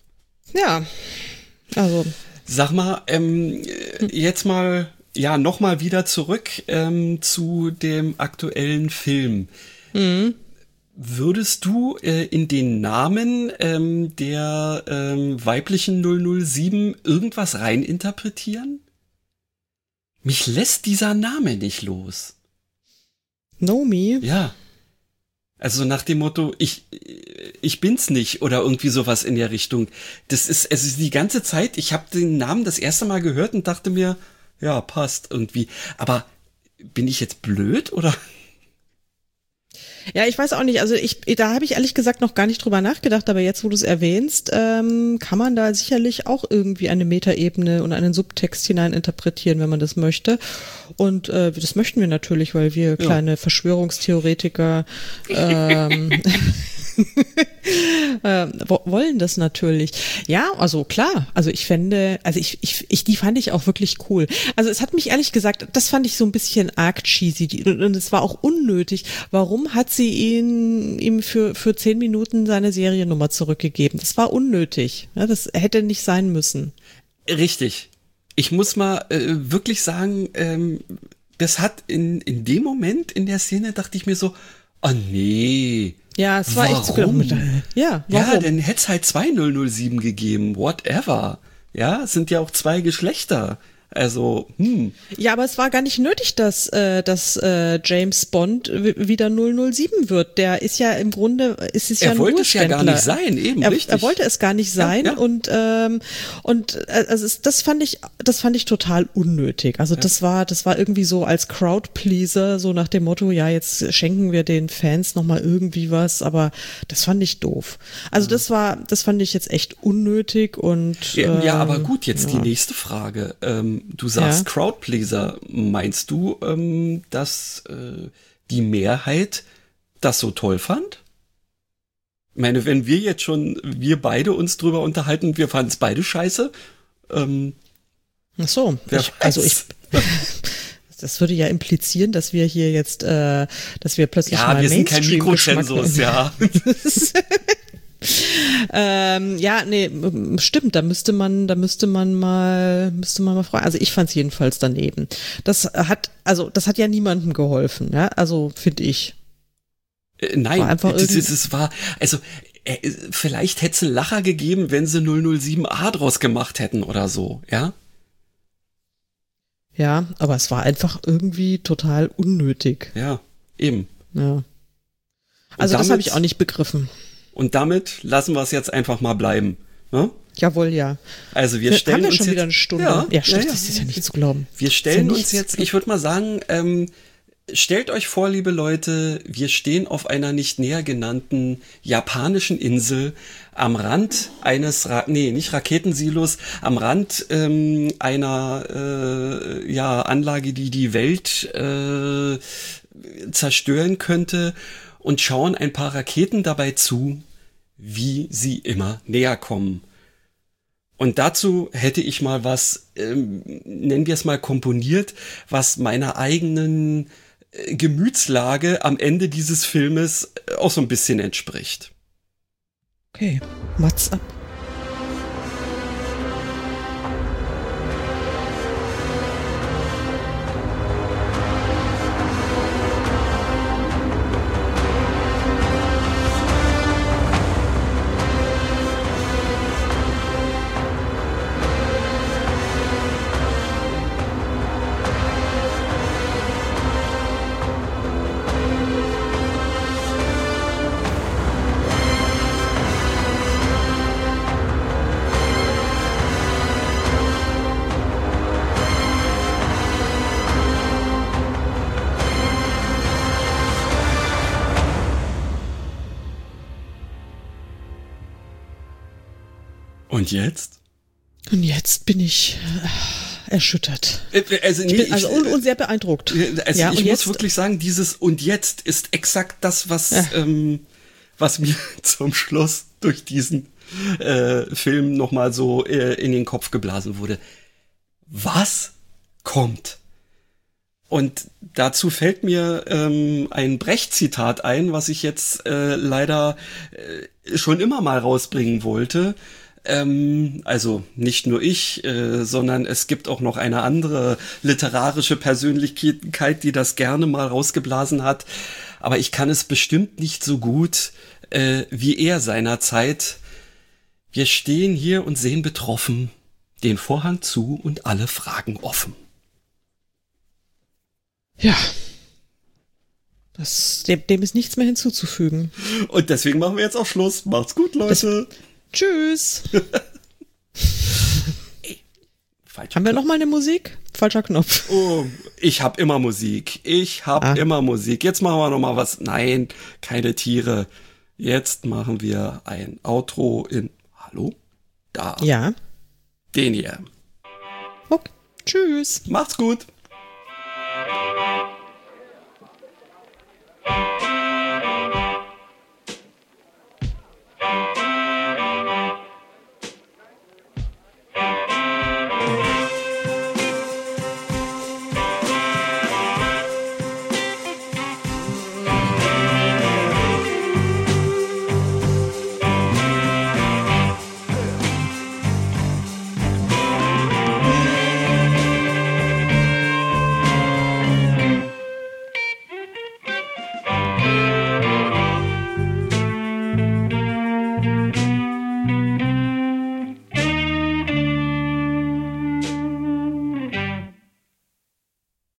Ja. Also. Sag mal, ähm, jetzt mal, ja, nochmal wieder zurück ähm, zu dem aktuellen Film. Mhm. Würdest du äh, in den Namen ähm, der ähm, weiblichen null null sieben irgendwas reininterpretieren? Mich lässt dieser Name nicht los. Nomi? Ja. Also nach dem Motto, ich ich bin's nicht oder irgendwie sowas in der Richtung. Das ist, es ist die ganze Zeit, ich habe den Namen das erste Mal gehört und dachte mir, ja, passt irgendwie. Aber bin ich jetzt blöd oder? Ja, ich weiß auch nicht, also ich, da habe ich ehrlich gesagt noch gar nicht drüber nachgedacht, aber jetzt, wo du es erwähnst, ähm, kann man da sicherlich auch irgendwie eine Metaebene und einen Subtext hinein interpretieren, wenn man das möchte. Und äh, das möchten wir natürlich, weil wir kleine ja. Verschwörungstheoretiker ähm, äh, wollen das natürlich. Ja, also klar, also ich fände, also ich, ich, ich, die fand ich auch wirklich cool. Also es hat mich ehrlich gesagt, das fand ich so ein bisschen arg cheesy die, und es war auch unnötig. Warum hat sie ihn, ihm für, für zehn Minuten seine Seriennummer zurückgegeben? Das war unnötig. Ja, das hätte nicht sein müssen. Richtig. Ich muss mal äh, wirklich sagen, ähm, das hat in, in dem Moment in der Szene dachte ich mir so, oh nee. Ja, es war warum? echt so gedacht. Ja, warum? Ja, dann hätte es halt zwei null null sieben gegeben, whatever. Ja, es sind ja auch zwei Geschlechter. Also, hm. Ja, aber es war gar nicht nötig, dass, äh, dass äh, James Bond w- wieder null null sieben wird. Der ist ja im Grunde, ist es ja ein Er wollte es ja gar nicht sein, eben, er, richtig. Er wollte es gar nicht sein, ja, ja. und ähm, und äh, also es, das fand ich, das fand ich total unnötig. Also ja. das war, das war irgendwie so als Crowdpleaser, so nach dem Motto, ja, jetzt schenken wir den Fans nochmal irgendwie was, aber das fand ich doof. Also das war, das fand ich jetzt echt unnötig und ja, ähm, ja, aber gut, jetzt ja. die nächste Frage. Ähm, Du sagst ja. Crowdpleaser. Meinst du, ähm, dass äh, die Mehrheit das so toll fand? Ich meine, wenn wir jetzt schon, wir beide uns drüber unterhalten, wir fanden es beide scheiße. Ähm, Ach so, ich, also ich, das würde ja implizieren, dass wir hier jetzt, äh, dass wir plötzlich ja, mal wir sind kein Mainstream-Geschmack- Mikrozensus, ja. ähm, ja, nee, stimmt, da müsste man, da müsste man mal, müsste man mal fragen. Also ich fand es jedenfalls daneben. Das hat, also das hat ja niemandem geholfen, ja, also finde ich. Äh, nein, War einfach das, irgendwie- das, das war, also äh, vielleicht hätte es einen Lacher gegeben, wenn sie null null sieben A draus gemacht hätten oder so, ja? Ja, aber es war einfach irgendwie total unnötig. Ja, eben. Ja. Also das damit- habe ich auch nicht begriffen. Und damit lassen wir es jetzt einfach mal bleiben. Ne? Jawohl, ja. Also wir Wir stellen haben ja uns schon jetzt, wieder eine Stunde. Ja, Ja, stimmt, ja, das ist ja ja. nicht zu glauben. Wir Ist stellen ja uns nichts jetzt, zu ich würde mal sagen, ähm, stellt euch vor, liebe Leute, wir stehen auf einer nicht näher genannten japanischen Insel am Rand eines, Ra nee, nicht Raketensilos, am Rand ähm, einer äh, ja, Anlage, die die Welt äh, zerstören könnte und schauen ein paar Raketen dabei zu, wie sie immer näher kommen. Und dazu hätte ich mal was, ähm, nennen wir es mal komponiert, was meiner eigenen äh, Gemütslage am Ende dieses Filmes äh, auch so ein bisschen entspricht. Okay, what's up? Und jetzt? Und jetzt bin ich äh, erschüttert. Äh, Also, nee, Ich bin, also und, und sehr beeindruckt. Also ja, ich und muss jetzt, wirklich sagen, dieses und jetzt ist exakt das, was, Ja. ähm, was mir zum Schluss durch diesen äh, Film nochmal so äh, in den Kopf geblasen wurde. Was kommt? Und dazu fällt mir ähm, ein Brecht-Zitat ein, was ich jetzt äh, leider äh, schon immer mal rausbringen wollte. Ähm, also nicht nur ich, äh, sondern es gibt auch noch eine andere literarische Persönlichkeit, die das gerne mal rausgeblasen hat. Aber ich kann es bestimmt nicht so gut äh, wie er seinerzeit. Wir stehen hier und sehen betroffen, den Vorhang zu und alle Fragen offen. ja, das, dem, dem ist nichts mehr hinzuzufügen. Und deswegen machen wir jetzt auch Schluss. Macht's gut, Leute. Tschüss. Falscher Haben wir Knopf. noch mal eine Musik? Falscher Knopf. Oh, ich hab immer Musik. Ich hab Ah. immer Musik. Jetzt machen wir noch mal was. Nein, keine Tiere. Jetzt machen wir ein Outro in Hallo? Da. Ja. Den hier. Okay. Tschüss. Macht's gut.